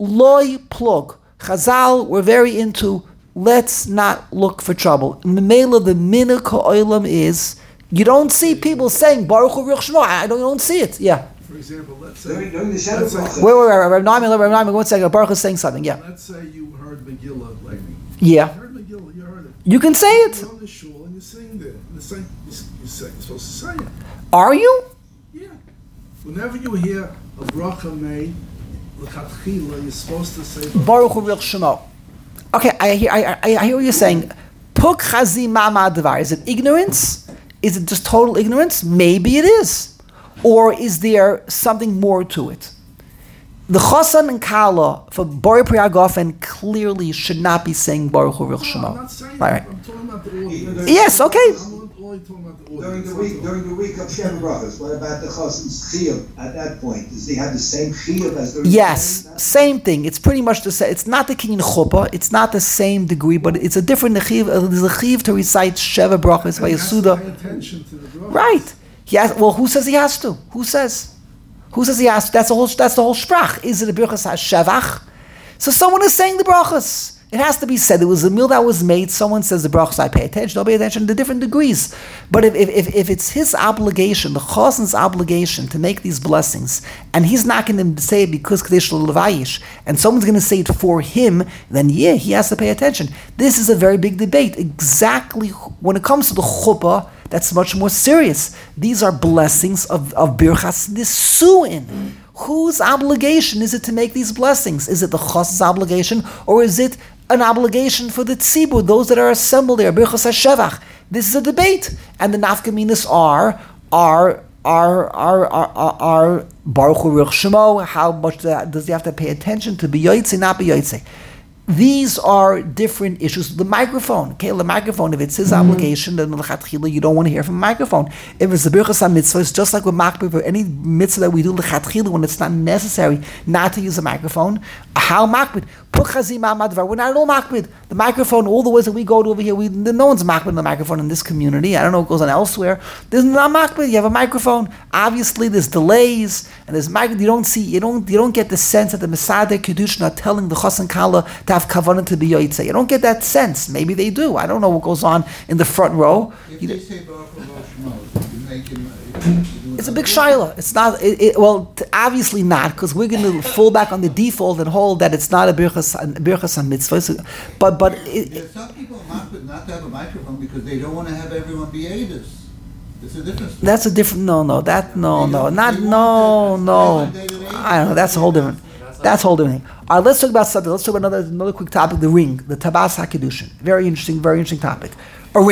loy plug. Chazal were very into let's not look for trouble. Memela, the minhag ha'olam is you don't see people saying Baruch Hu v'ruch Shemo. I don't, you don't see it. Yeah. For example, let's say. During, during the let's Shabbat say- bracha. Wait, wait, wait, wait. Naomi, wait, Naomi, one second. Baruch is saying something. Yeah. Let's say you heard Megillah lately. Yeah. You heard Megillah, you heard it. You can say it. You're on the shul and you're sitting there. And the same, you, you say, you're supposed to say it. Are you? Yeah. Whenever you hear a bracha made, l'chatchila, you're supposed to say Baruch Hu v'ruch Shemo. Okay, I hear, I, I, I hear what you're saying. Puk chazi ma'amad devar. Is it ignorance? Is it just total ignorance? Maybe it is. Or is there something more to it? The chosan and kala for Bori Priyagofen clearly should not be saying Baruch Hu v'ruch No, I'm Shemo. not saying Right, that. right. I'm talking about the order. Yes, okay. I'm only talking about the order. During the It's week, not during the week of Shabbat brachas, what about the chosan's chiyuv at that point? Does he have the same chiyuv as the Yes, same thing. It's pretty much the same. It's not the kinyan chuppah. It's not the same degree, but it's a different nechiv. There's a chiv to recite Sheva brachas by And he has to pay Yasuda. attention to the brachas. Right. Yes. Well, who says he has to? Who says? Who says he has to? That's the whole. That's the whole sprach. Is it a birchas hashevach? So someone is saying the brachas. It has to be said. There was a meal that was made. Someone says the brachas. I pay attention. Don't pay attention to different degrees. But if if, if, if it's his obligation, the chosan's obligation to make these blessings, and he's not going to say it because kadesh levayish, and someone's going to say it for him, then yeah, he has to pay attention. This is a very big debate. Exactly when it comes to the chuppah, that's much more serious. These are blessings of of birchas nisuin. Whose obligation is it to make these blessings? Is it the chosan's obligation, or is it an obligation for the tzibur, those that are assembled there, birchas hashevach? This is a debate, and the nafkaminas are are are are are are, are Baruch Hu v'ruch Shemo. How much does he have to pay attention to be yotzei, not be yotzei? These are different issues. The microphone, okay, the microphone, if it's his mm-hmm. obligation, then l'chatchila, you don't want to hear from a microphone. If it's the birchas ha-mitzvah, it's just like with makbid, or any mitzvah that we do l'chatchila, when it's not necessary not to use a microphone. How makbid? We're not at all makbid. The microphone, all the ways that we go to over here, we, no one's makbid on the microphone in this community. I don't know what goes on elsewhere. There's not makbid. You have a microphone. Obviously, there's delays, and there's makbid. You don't see, you don't, you don't get the sense that the Mesadeh Kedushin are telling the chosan kala to have kavanah to be yotzei. You don't get that sense. Maybe they do. I don't know what goes on in the front row. If You they know, say Baruch Hu v'ruch Shemo, you make him. you do it's a another big bracha. shaila. It's not. It, it, well, t- obviously not, because we're going to fall back on the default and hold that it's not a birchas a birchas on mitzvahs. But but it, There's some people not, not to have a microphone because they don't want to have everyone be Adis. It's a different story. that's a different. No, no, that no, They no, don't- not they no, want no. that- they want I don't know. That's a whole different. That's a whole different thing. All right, let's talk about something. Let's talk about another another quick topic. The ring, the tabas hakidushin. Very interesting. Very interesting topic. A ring.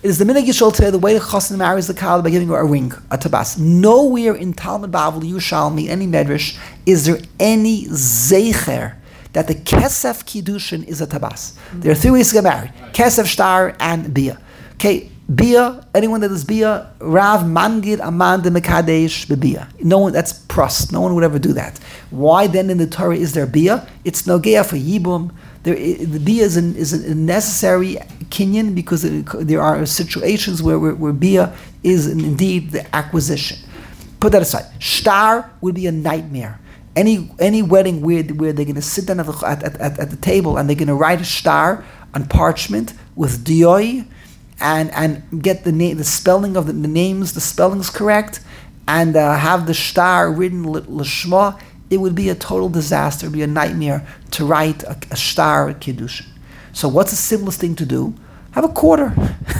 It is the minhag Yisrael today, the way the chassan marries the kala by giving her a ring, a tabas. Nowhere in Talmud Bavli, Yerushalmi, any medrash, is there any zeicher that the kesef kiddushin is a tabas. There are three ways to get married: kesef, shtar, and bia. Okay, bia. Anyone that is bia, Rav Mangid Aman de Mekadesh bebia. No one. That's prust. No one would ever do that. Why then in the Torah is there bia? It's nogea for yibum. There, the bia is, an, is a necessary kinyan because it, there are situations where, where, where bia is indeed the acquisition. Put that aside. Shtar would be a nightmare. Any any wedding where, where they're going to sit down at the, at, at, at the table and they're going to write a shtar on parchment with dioi and and get the name, the spelling of the, the names, the spellings correct, and uh, have the shtar written l'shma. It would be a total disaster. It would be a nightmare to write a, a shtar a kiddushin. So what's the simplest thing to do? Have a quarter.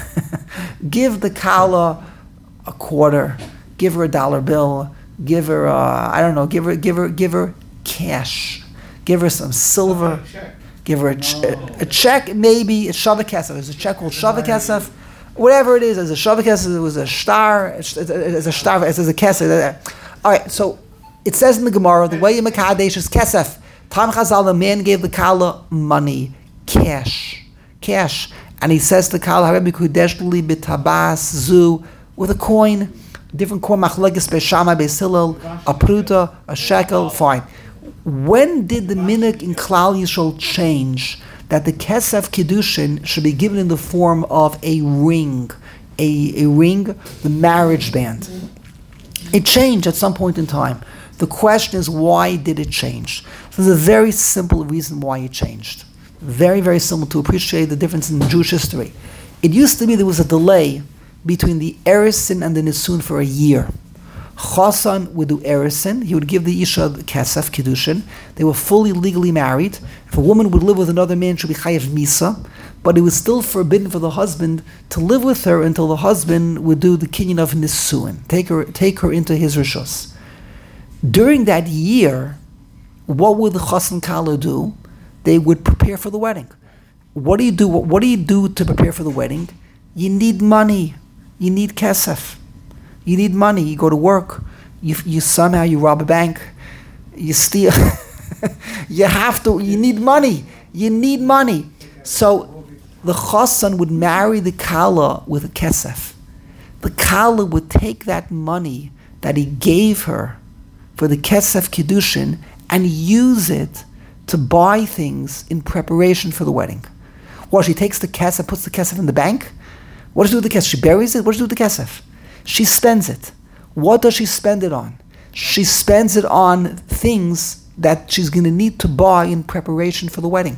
Give the kala a quarter. Give her a dollar bill. Give her, uh, I don't know. Give her, give her, give her cash. Give her some silver. Give her a, ch- a, a check, maybe a shavah kesef. There's a check called shavah kesef. Whatever it is, as a shavah kesef, it was a shtar. As a shtar, as a kesef. All right, so. It says in the Gemara, the way you mekadesh is kesef. Tam Chazal, the man gave the kala money, cash, cash, and he says to the kala, "Harebi kudesh li b'tabas zu," with a coin, different coin, machlekes be'shama be'silel, a pruta, a shekel, fine. When did the minhag in Klal Yisrael change that the kesef kiddushin should be given in the form of a ring, a, a ring, the marriage band? It changed at some point in time. The question is, why did it change? So there's a very simple reason why it changed. Very, very simple to appreciate the difference in Jewish history. It used to be there was a delay between the erisin and the nisun for a year. Chassan would do erisin. He would give the isha the kesef, kiddushin. They were fully legally married. If a woman would live with another man, she would be chayav misa. But it was still forbidden for the husband to live with her until the husband would do the kinyan of nisuin, take her, take her into his rishus. During that year, what would the chassan kala do? They would prepare for the wedding. What do you do? What, what do you do to prepare for the wedding? You need money. You need kesef. You need money. You go to work. You, you somehow you rob a bank. You steal. You have to. You need money. You need money. So the chassan would marry the kala with a kesef. The kala would take that money that he gave her for the kesef kiddushin and use it to buy things in preparation for the wedding. Well, she takes the kesef, puts the kesef in the bank. What does she do with the kesef? She buries it. What does she do with the kesef? She spends it. What does she spend it on? She spends it on things that she's going to need to buy in preparation for the wedding.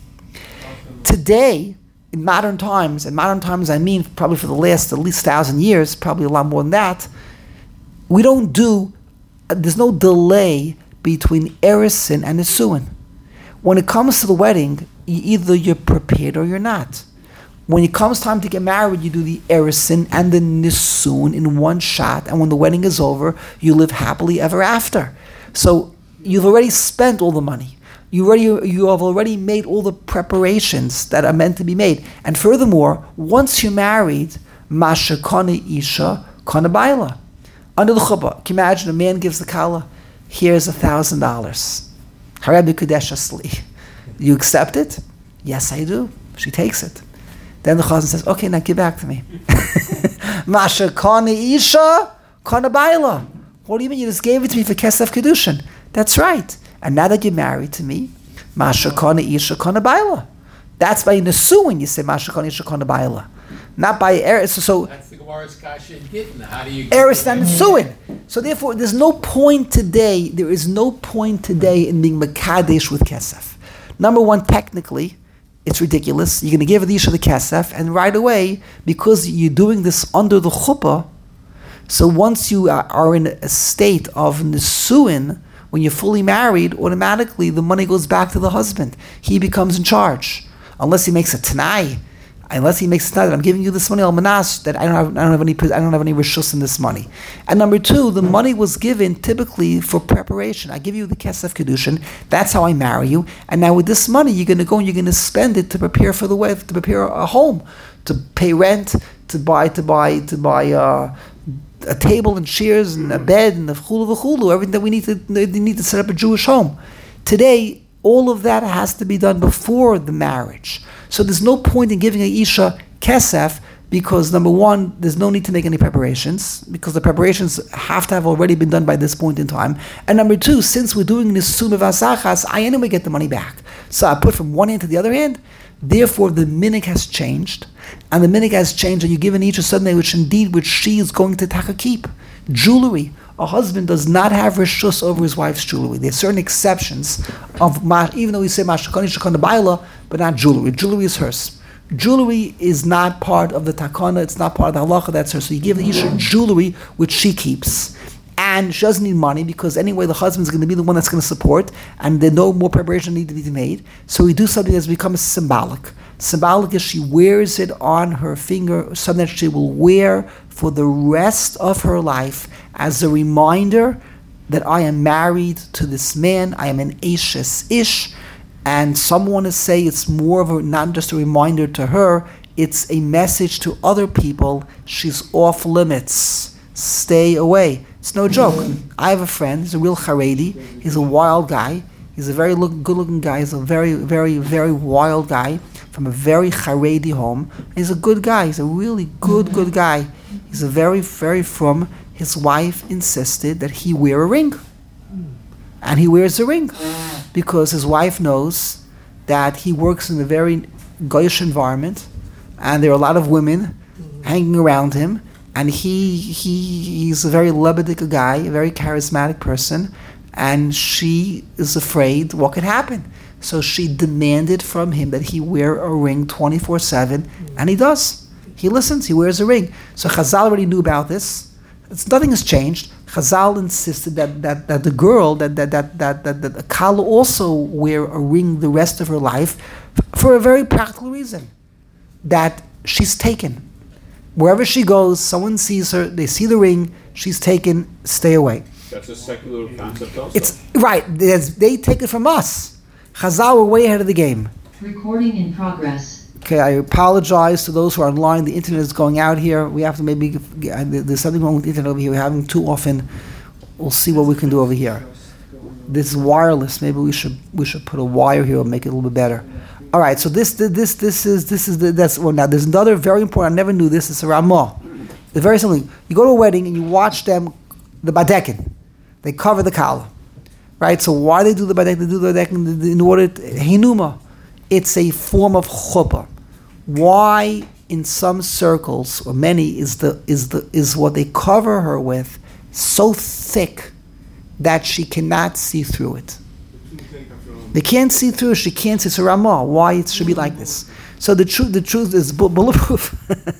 Today, in modern times, and modern times I mean probably for the last at least thousand years, probably a lot more than that, we don't do, there's no delay between erisin and nisuin. When it comes to the wedding, you, either you're prepared or you're not. When it comes time to get married, you do the erisin and the nisuin in one shot, and when the wedding is over, you live happily ever after. So you've already spent all the money. You already you have already made all the preparations that are meant to be made. And furthermore, once you're married, masha kana isha kana baila. Under the chuppah, can you imagine a man gives the kala, here's a thousand dollars. Harebi kudesh asli. You accept it? Yes, I do. She takes it. Then the chazan says, okay, now give back to me. Masha kana isha kana baila. What do you mean? You just gave it to me for kesef kedushin. That's right. And now that you're married to me, masha kana isha kana baila. That's by nisuin. You say masha kana isha kana baila, not by eris. So That's the Gemara's kasha in Gittin. How do you? eris and nisuin. So therefore, there's no point today. There is no point today in being mekadesh with kesef. Number one, technically, it's ridiculous. You're going to give the isha the kesef, and right away, because you're doing this under the chuppah, so once you are in a state of nisuin, when you're fully married, automatically the money goes back to the husband. He becomes in charge, unless he makes a tanai. Unless he makes a tanai that I'm giving you this money al manas, that I don't have, I don't have any, I don't have any rishus in this money. And number two, the money was given typically for preparation. I give you the kesef kedushin. That's how I marry you. And now with this money, you're going to go and you're going to spend it to prepare for the way, to prepare a home, to pay rent, to buy to buy to buy uh, a table and chairs and a bed and the chulu v'chulu, everything that we need to they need to set up a Jewish home. Today, all of that has to be done before the marriage. So there's no point in giving a isha kesef, because number one, there's no need to make any preparations, because the preparations have to have already been done by this point in time. And number two, since we're doing this summa v'asachas, I anyway get the money back. So I put from one hand to the other hand. Therefore, the minhag has changed, and the minhag has changed, and you give an isha suddenly, which indeed, which she is going to taka keep. Jewelry. A husband does not have rishus over his wife's jewelry. There are certain exceptions of, even though we say mashakani shakana baila, but not jewelry. Jewelry is hers. Jewelry is not part of the takana, it's not part of the halacha, that's hers. So you give the isha jewelry, which she keeps. And she doesn't need money, because anyway the husband's going to be the one that's going to support, and there's no more preparation need to be made. So we do something that's become symbolic. Symbolic is she wears it on her finger, something that she will wear for the rest of her life as a reminder that I am married to this man, I am an Ashes Ish, and some want to say it's more of a, not just a reminder to her, it's a message to other people, she's off limits, stay away. It's no joke. I have a friend, he's a real Haredi, he's a wild guy, he's a very look, good-looking guy, he's a very, very, very wild guy from a very Haredi home. He's a good guy, he's a really good, good guy. He's a very, very frum. His wife insisted that he wear a ring. And he wears a ring because his wife knows that he works in a very goyish environment, and there are a lot of women hanging around him, and he he he's a very lebedik guy, a very charismatic person, and she is afraid what could happen. So she demanded from him that he wear a ring twenty-four seven, and he does. He listens, he wears a ring. So Chazal already knew about this. It's, nothing has changed. Chazal insisted that, that, that the girl, that that that that that, that Kala also wear a ring the rest of her life, for a very practical reason, that she's taken. Wherever she goes, someone sees her, they see the ring, she's taken, stay away. That's a secular concept also. It's right. They take it from us. Chazal were way ahead of the game. Recording in progress. Okay, I apologize to those who are online. The internet is going out here. We have to maybe, there's something wrong with the internet over here. We're having too often. We'll see what we can do over here. This is wireless. Maybe we should we should put a wire here and make it a little bit better. All right, so this this this is this is the, that's well now. There's another very important. I never knew this. It's a Ramah. It's very simple. You go to a wedding and you watch them, the badekin. They cover the kala, right? So why they do the badekin? They do the badekin in order to, hinuma. It's a form of chuppah. Why, in some circles or many, is the is the is what they cover her with so thick that she cannot see through it? They can't see through it. She can't see. It's a Ramah. Why it should be like this? So the truth the truth is bulletproof.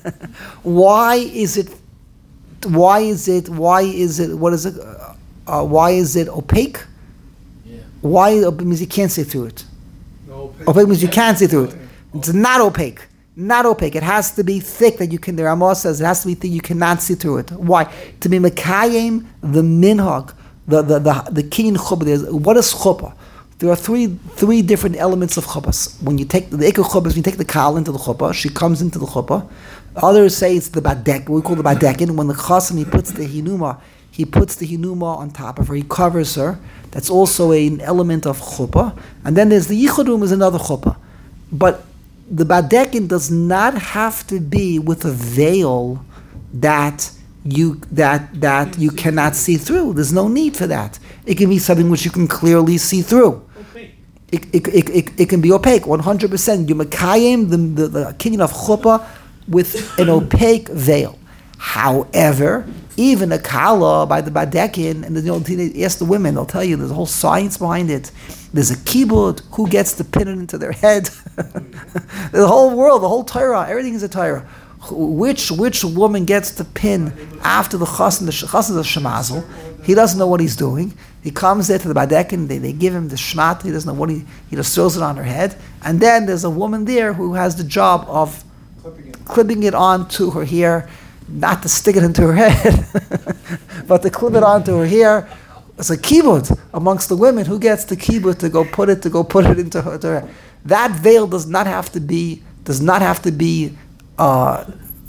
Why is it? Why is it? Why is it? What is it? Uh, why is it opaque? Yeah. Why it means you can't see through it? No, opaque. Opaque means you can't see through it. It's not opaque. Not opaque. It has to be thick that you can, the Ramah says, it has to be thick, you cannot see through it. Why? To be Mekayim, the minhag, the the the, the king chuppah. What is chuppah? There are three three different elements of chuppahs. When you take the ikar chuppah, when you take the kal into the chuppah, she comes into the chuppah. Others say it's the badek, what we call the badekin. When the chasam, he puts the hinuma, he puts the hinuma on top of her, he covers her. That's also an element of chuppah. And then there's the yichud room is another chuppah. But the badekin does not have to be with a veil that you that that you cannot see through. There's no need for that. It can be something which you can clearly see through. It it it, it, it can be opaque, one hundred percent. You makayim the the, the kinyan of chuppah with an opaque veil. However, even a kala by the badekin, and you know, ask the women, they'll tell you there's a whole science behind it. There's a kibud, who gets to pin it into their head. The whole world, the whole Torah, everything is a Torah. Which which woman gets to pin after the chassan, the chassan of shemazel? He doesn't know what he's doing. He comes there to the badekin, they, they give him the shmat, he doesn't know what he, he just throws it on her head. And then there's a woman there who has the job of clipping it, clipping it onto her hair, not to stick it into her head, but to clip it onto her hair. It's a kibud amongst the women. Who gets the kibud to go put it to go put it into her, to her? That veil does not have to be does not have to be uh,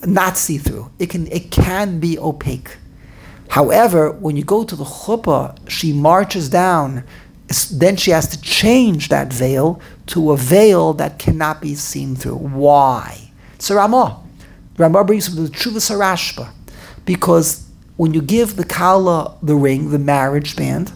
not see-through. It can it can be opaque. However, when you go to the chuppah, she marches down. Then she has to change that veil to a veil that cannot be seen through. Why? It's a Ramah. Ramah brings from the Tshuvas HaRashba, because when you give the kala the ring, the marriage band,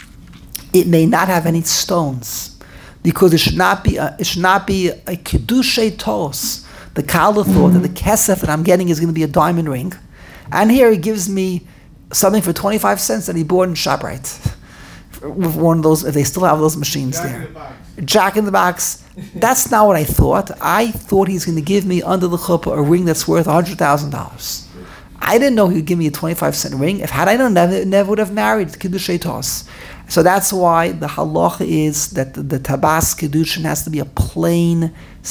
it may not have any stones, because it should not be a, it should not be a kedushay tos. The kala thought that the kesef that I'm getting is going to be a diamond ring, and here he gives me something for twenty-five cents that he bought in ShopRite. With one of those, if they still have those machines Jack there. in the box. Jack in the box. That's not what I thought. I thought he's going to give me under the chuppah a ring that's worth one hundred thousand dollars. I didn't know he would give me a twenty-five cent ring. If had I known, never, never would have married Kiddushei Tos. So that's why the halacha is that the, the tabas Kiddushin has to be a plain,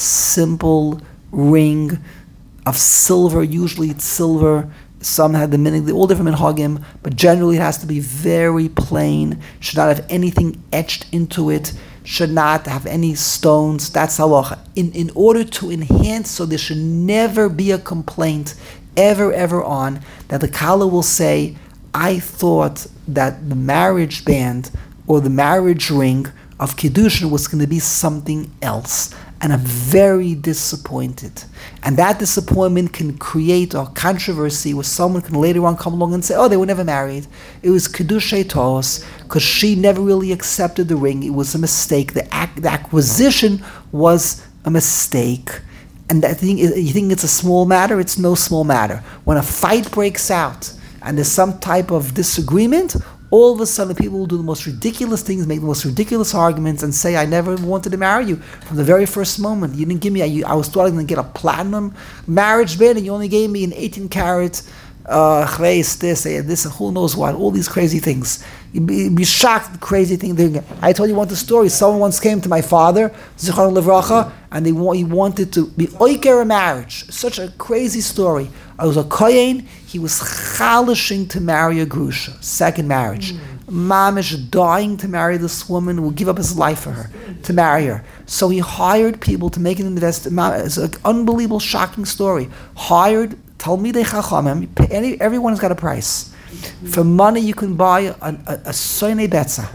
simple ring of silver. Usually it's silver. Some had the meaning, all different minhagim, but generally it has to be very plain. Should not have anything etched into it. Should not have any stones. That's halacha. In in order to enhance, so there should never be a complaint, ever ever on that the kala will say, I thought that the marriage band or the marriage ring of Kiddushin was going to be something else. And I'm very disappointed. And that disappointment can create a controversy where someone can later on come along and say, oh, they were never married. It was Kiddushei Tos, because she never really accepted the ring. It was a mistake. The, ac- the acquisition was a mistake. And that thing, you think it's a small matter? It's no small matter. When a fight breaks out and there's some type of disagreement, all of a sudden people will do the most ridiculous things, make the most ridiculous arguments, and say, I never wanted to marry you from the very first moment. You didn't give me, I, I was thought I was going to get a platinum marriage band, and you only gave me an eighteen karat uh, chreis, this, uh, this, and who knows what, all these crazy things. You'd be, you'd be shocked at the crazy thing. I told you one the story. Someone once came to my father, Zichron Livracha, and they he wanted to be oiker a marriage. Such a crazy story. I was a kohen. He was chalishing to marry a grusha, second marriage. Mamish dying to marry this woman, will give up his life for her, to marry her. So he hired people to make an investment. It's an unbelievable, shocking story. Hired Talmidei Chachamim. Any, everyone's got a price. For money, you can buy a, a, a soine betza.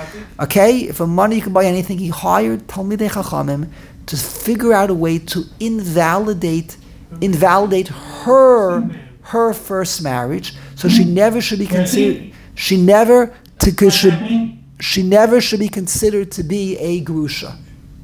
Okay? For money, you can buy anything. He hired Talmidei Chachamim to figure out a way to invalidate, invalidate her, her first marriage, so she never should be considered. She never to, should. She never should be considered to be a grusha.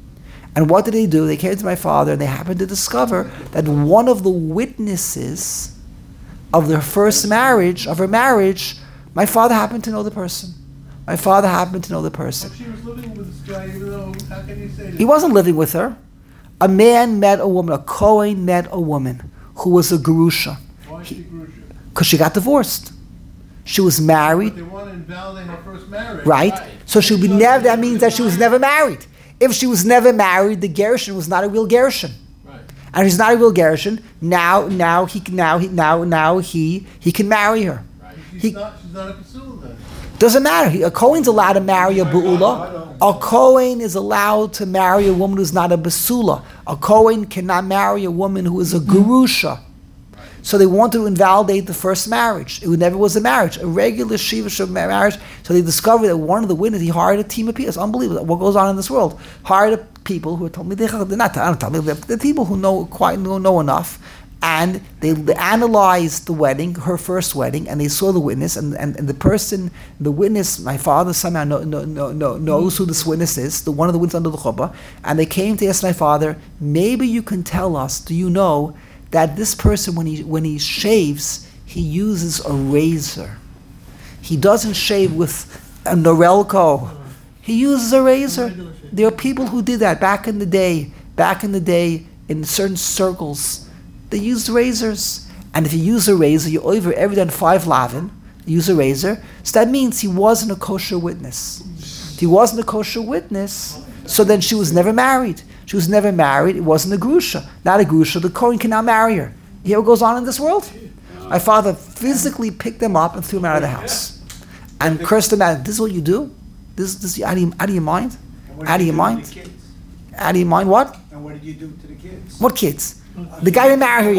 And what did they do? They came to my father and they happened to discover that one of the witnesses of their first marriage, of her marriage, my father happened to know the person. My father happened to know the person. But she was living with this guy, even though, how can you say that? He wasn't living with her. A man met a woman, a Kohen met a woman who was a Gerusha. Why is she Grusha? Because she got divorced. She was married. But they want to invalidate her first marriage. Right? Right. So she would be never, that means that she was never married. If she was never married, the Gershon was not a real Gershon. Right. And he's not a real Gershon. Now, now he can, now he, now, now he, he can marry her. Right. She's, He- not, she's not a Kasula then. Doesn't matter. He, a Kohen's allowed to marry a Be'ula. A Kohen is allowed to marry a woman who's not a Basula. A Kohen cannot marry a woman who is a Gerusha. So they wanted to invalidate the first marriage. It never was a marriage, a regular Shiva Shub marriage. So they discovered that one of the witnesses, he hired a team of people. It's unbelievable what goes on in this world. Hired a people who told me, they're not, I don't tell me, they're people who know quite know, know enough. And they, they analyzed the wedding, her first wedding, and they saw the witness, and, and, and the person, the witness, my father somehow know, know, know, know, knows who this witness is, the one of the witnesses under the chuppah, and they came to ask my father, maybe you can tell us, do you know that this person, when he when he shaves, he uses a razor. He doesn't shave with a Norelco. He uses a razor. There are people who did that back in the day. Back in the day, in certain circles, they used razors. And if you use a razor, you over every done five lavin. Use a razor. So that means he wasn't a kosher witness. If he wasn't a kosher witness, so then she was never married. She was never married. It wasn't a grusha. Not a grusha. The Kohen cannot marry her. You hear what goes on in this world? My father physically picked them up and threw them out of the house. And cursed them out. This is what you do? This, this, out of your, out of your mind? Out of your mind? Out of your mind what? And what did you do to the kids? What kids? The guy didn't marry her yet.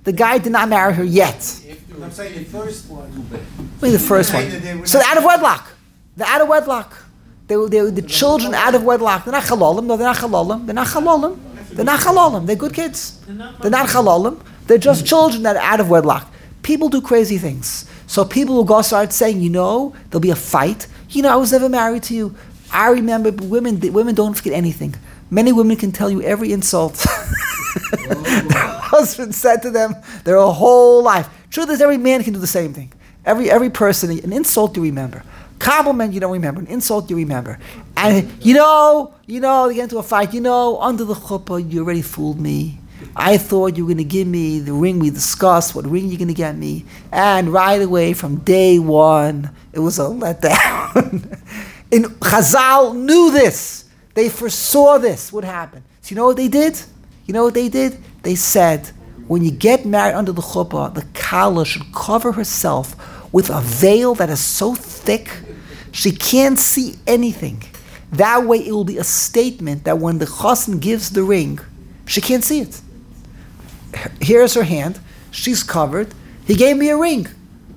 The guy did not marry her yet. I'm saying the first one. I mean, the first one. So they're out of wedlock. They're out of wedlock. They were, they were the children out of wedlock. They're not halalim. No, they're not halalim. They're not halalim. They're not halalim. They're good kids. They're not halalim. They're just children that are out of wedlock. People do crazy things. So people will go start saying, you know, there'll be a fight. You know, I was never married to you. I remember women. Women don't forget anything. Many women can tell you every insult their husband said to them their whole life. Truth is, every man can do the same thing. Every every person, an insult you remember. Compliment you don't remember. An insult you remember. And you know, you know, they get into a fight. You know, under the chuppah, you already fooled me. I thought you were going to give me the ring we discussed, what ring you're going to get me. And right away, from day one, it was a letdown. And Chazal knew this. They foresaw this would happen. So you know what they did? You know what they did? They said, when you get married under the chuppah, the kala should cover herself with a veil that is so thick, she can't see anything. That way it will be a statement that when the chassan gives the ring, she can't see it. Here's her hand. She's covered. He gave me a ring.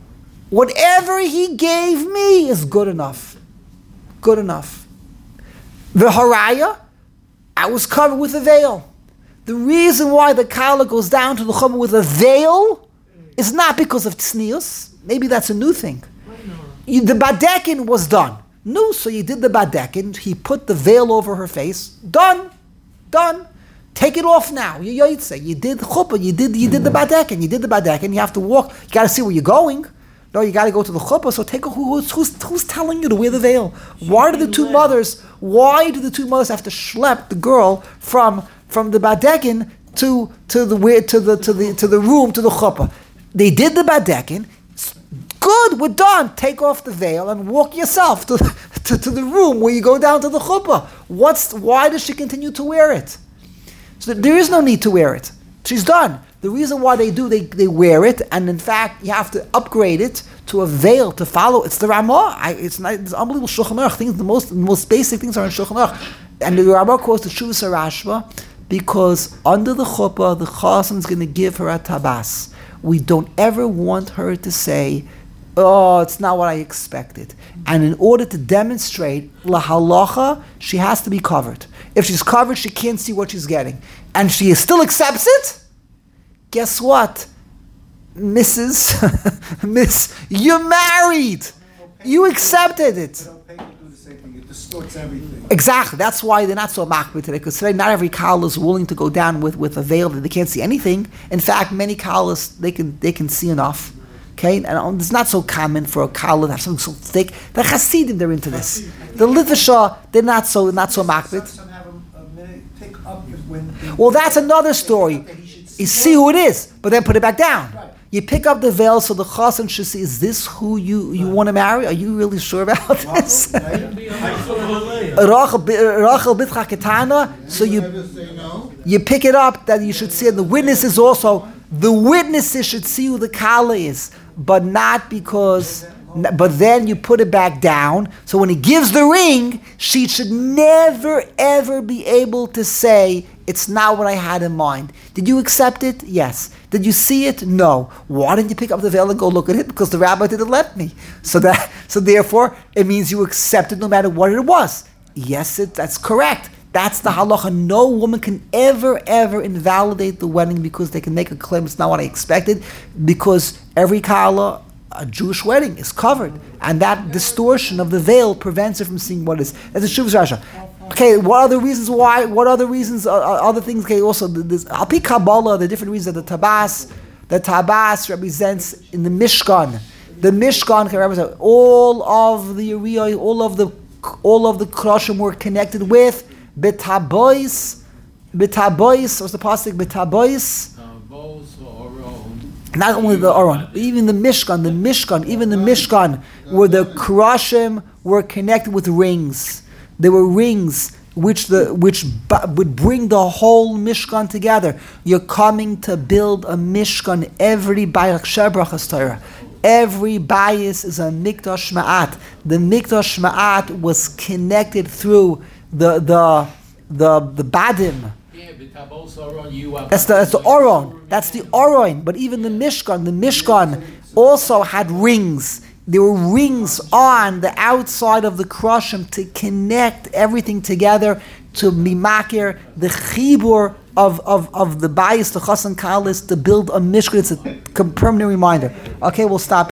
Whatever he gave me is good enough. Good enough. The haraya, I was covered with a veil. The reason why the kala goes down to the chuppah with a veil is not because of tznius. Maybe that's a new thing. You, the badekin was done. No, so you did the badekin. He put the veil over her face. Done. Done. Take it off now. You yoytze. You did chuppah. You did. You did the badekin. You did the badekin. You have to walk. You got to see where you're going. No, you got to go to the chuppah. So take a, who's, who's who's telling you to wear the veil? Why do the two mothers? Why do the two mothers have to schlep the girl from from the badekin to to the where to the to the to the room to the chuppah? They did the badekin. Good, we're done. Take off the veil and walk yourself to, to, to the room where you go down to the chuppah. What's why does she continue to wear it? So there is no need to wear it. She's done. The reason why they do, they, they wear it, and in fact, you have to upgrade it to a veil to follow. It's the Ramah. I, it's not. It's unbelievable. Shulchan Aruch. Things, the most the most basic things are in Shulchan Aruch, and the Ramah quotes the Shuvas Rashba because under the chuppah, the chassan is going to give her a tabas. We don't ever want her to say, "Oh, it's not what I expected." And in order to demonstrate la halacha, she has to be covered. If she's covered, she can't see what she's getting, and she still accepts it. Guess what, Missus Miss, you're married. You accepted it. It distorts everything. Exactly. That's why they're not so makbid today, because today not every kala is willing to go down with, with a veil that they can't see anything. In fact, many kalas they can they can see enough. Okay, and it's not so common for a kala to have something so thick. The Hasidim, they're into this. The Litvisha, they're not so not so makbid. Well, that's another story. You see who it is, but then put it back down. Right. You pick up the veil so the chassan should see, is this who you, you want to marry? Are you really sure about this? Rachel bitcha ketana. So you you pick it up that you should see, and the witnesses also, the witnesses should see who the kala is, but not because, but then you put it back down. So when he gives the ring, she should never ever be able to say, it's not what I had in mind. Did you accept it? Yes. Did you see it? No. Why didn't you pick up the veil and go look at it? Because the rabbi didn't let me. So that, so therefore, it means you accepted no matter what it was. Yes, it, that's correct. That's the halacha. No woman can ever, ever invalidate the wedding because they can make a claim it's not what I expected, because every kala, a Jewish wedding, is covered. And that distortion of the veil prevents her from seeing what it is. That's a Shuvas Rasha. Okay, what other reasons why? What other reasons? Uh, other things? Okay, also this Alpi Kabbalah, the different reasons that the tabas, the tabas represents in the Mishkan. The Mishkan can represent all of the area, all of the, all of the Kroshim were connected with betabois, betabois. What's the pasuk? Betabois. Not only the Aron, but even the Mishkan, the Mishkan, even the Mishkan, where the Kroshim were connected with rings. There were rings which the which b- would bring the whole Mishkan together. You're coming to build a Mishkan. Every bayis shebrachas Torah, every bayis is a mikdash ma'at. The mikdash ma'at was connected through the the the the badim. Can't That's the that's the Oron. That's the Oron. But even the Mishkan, the Mishkan also had rings. There were rings on the outside of the Krushim to connect everything together, to mimakir the chibur of, of, of the bias, the chas and kalis, to build a mishkan. It's a permanent reminder. Okay, we'll stop.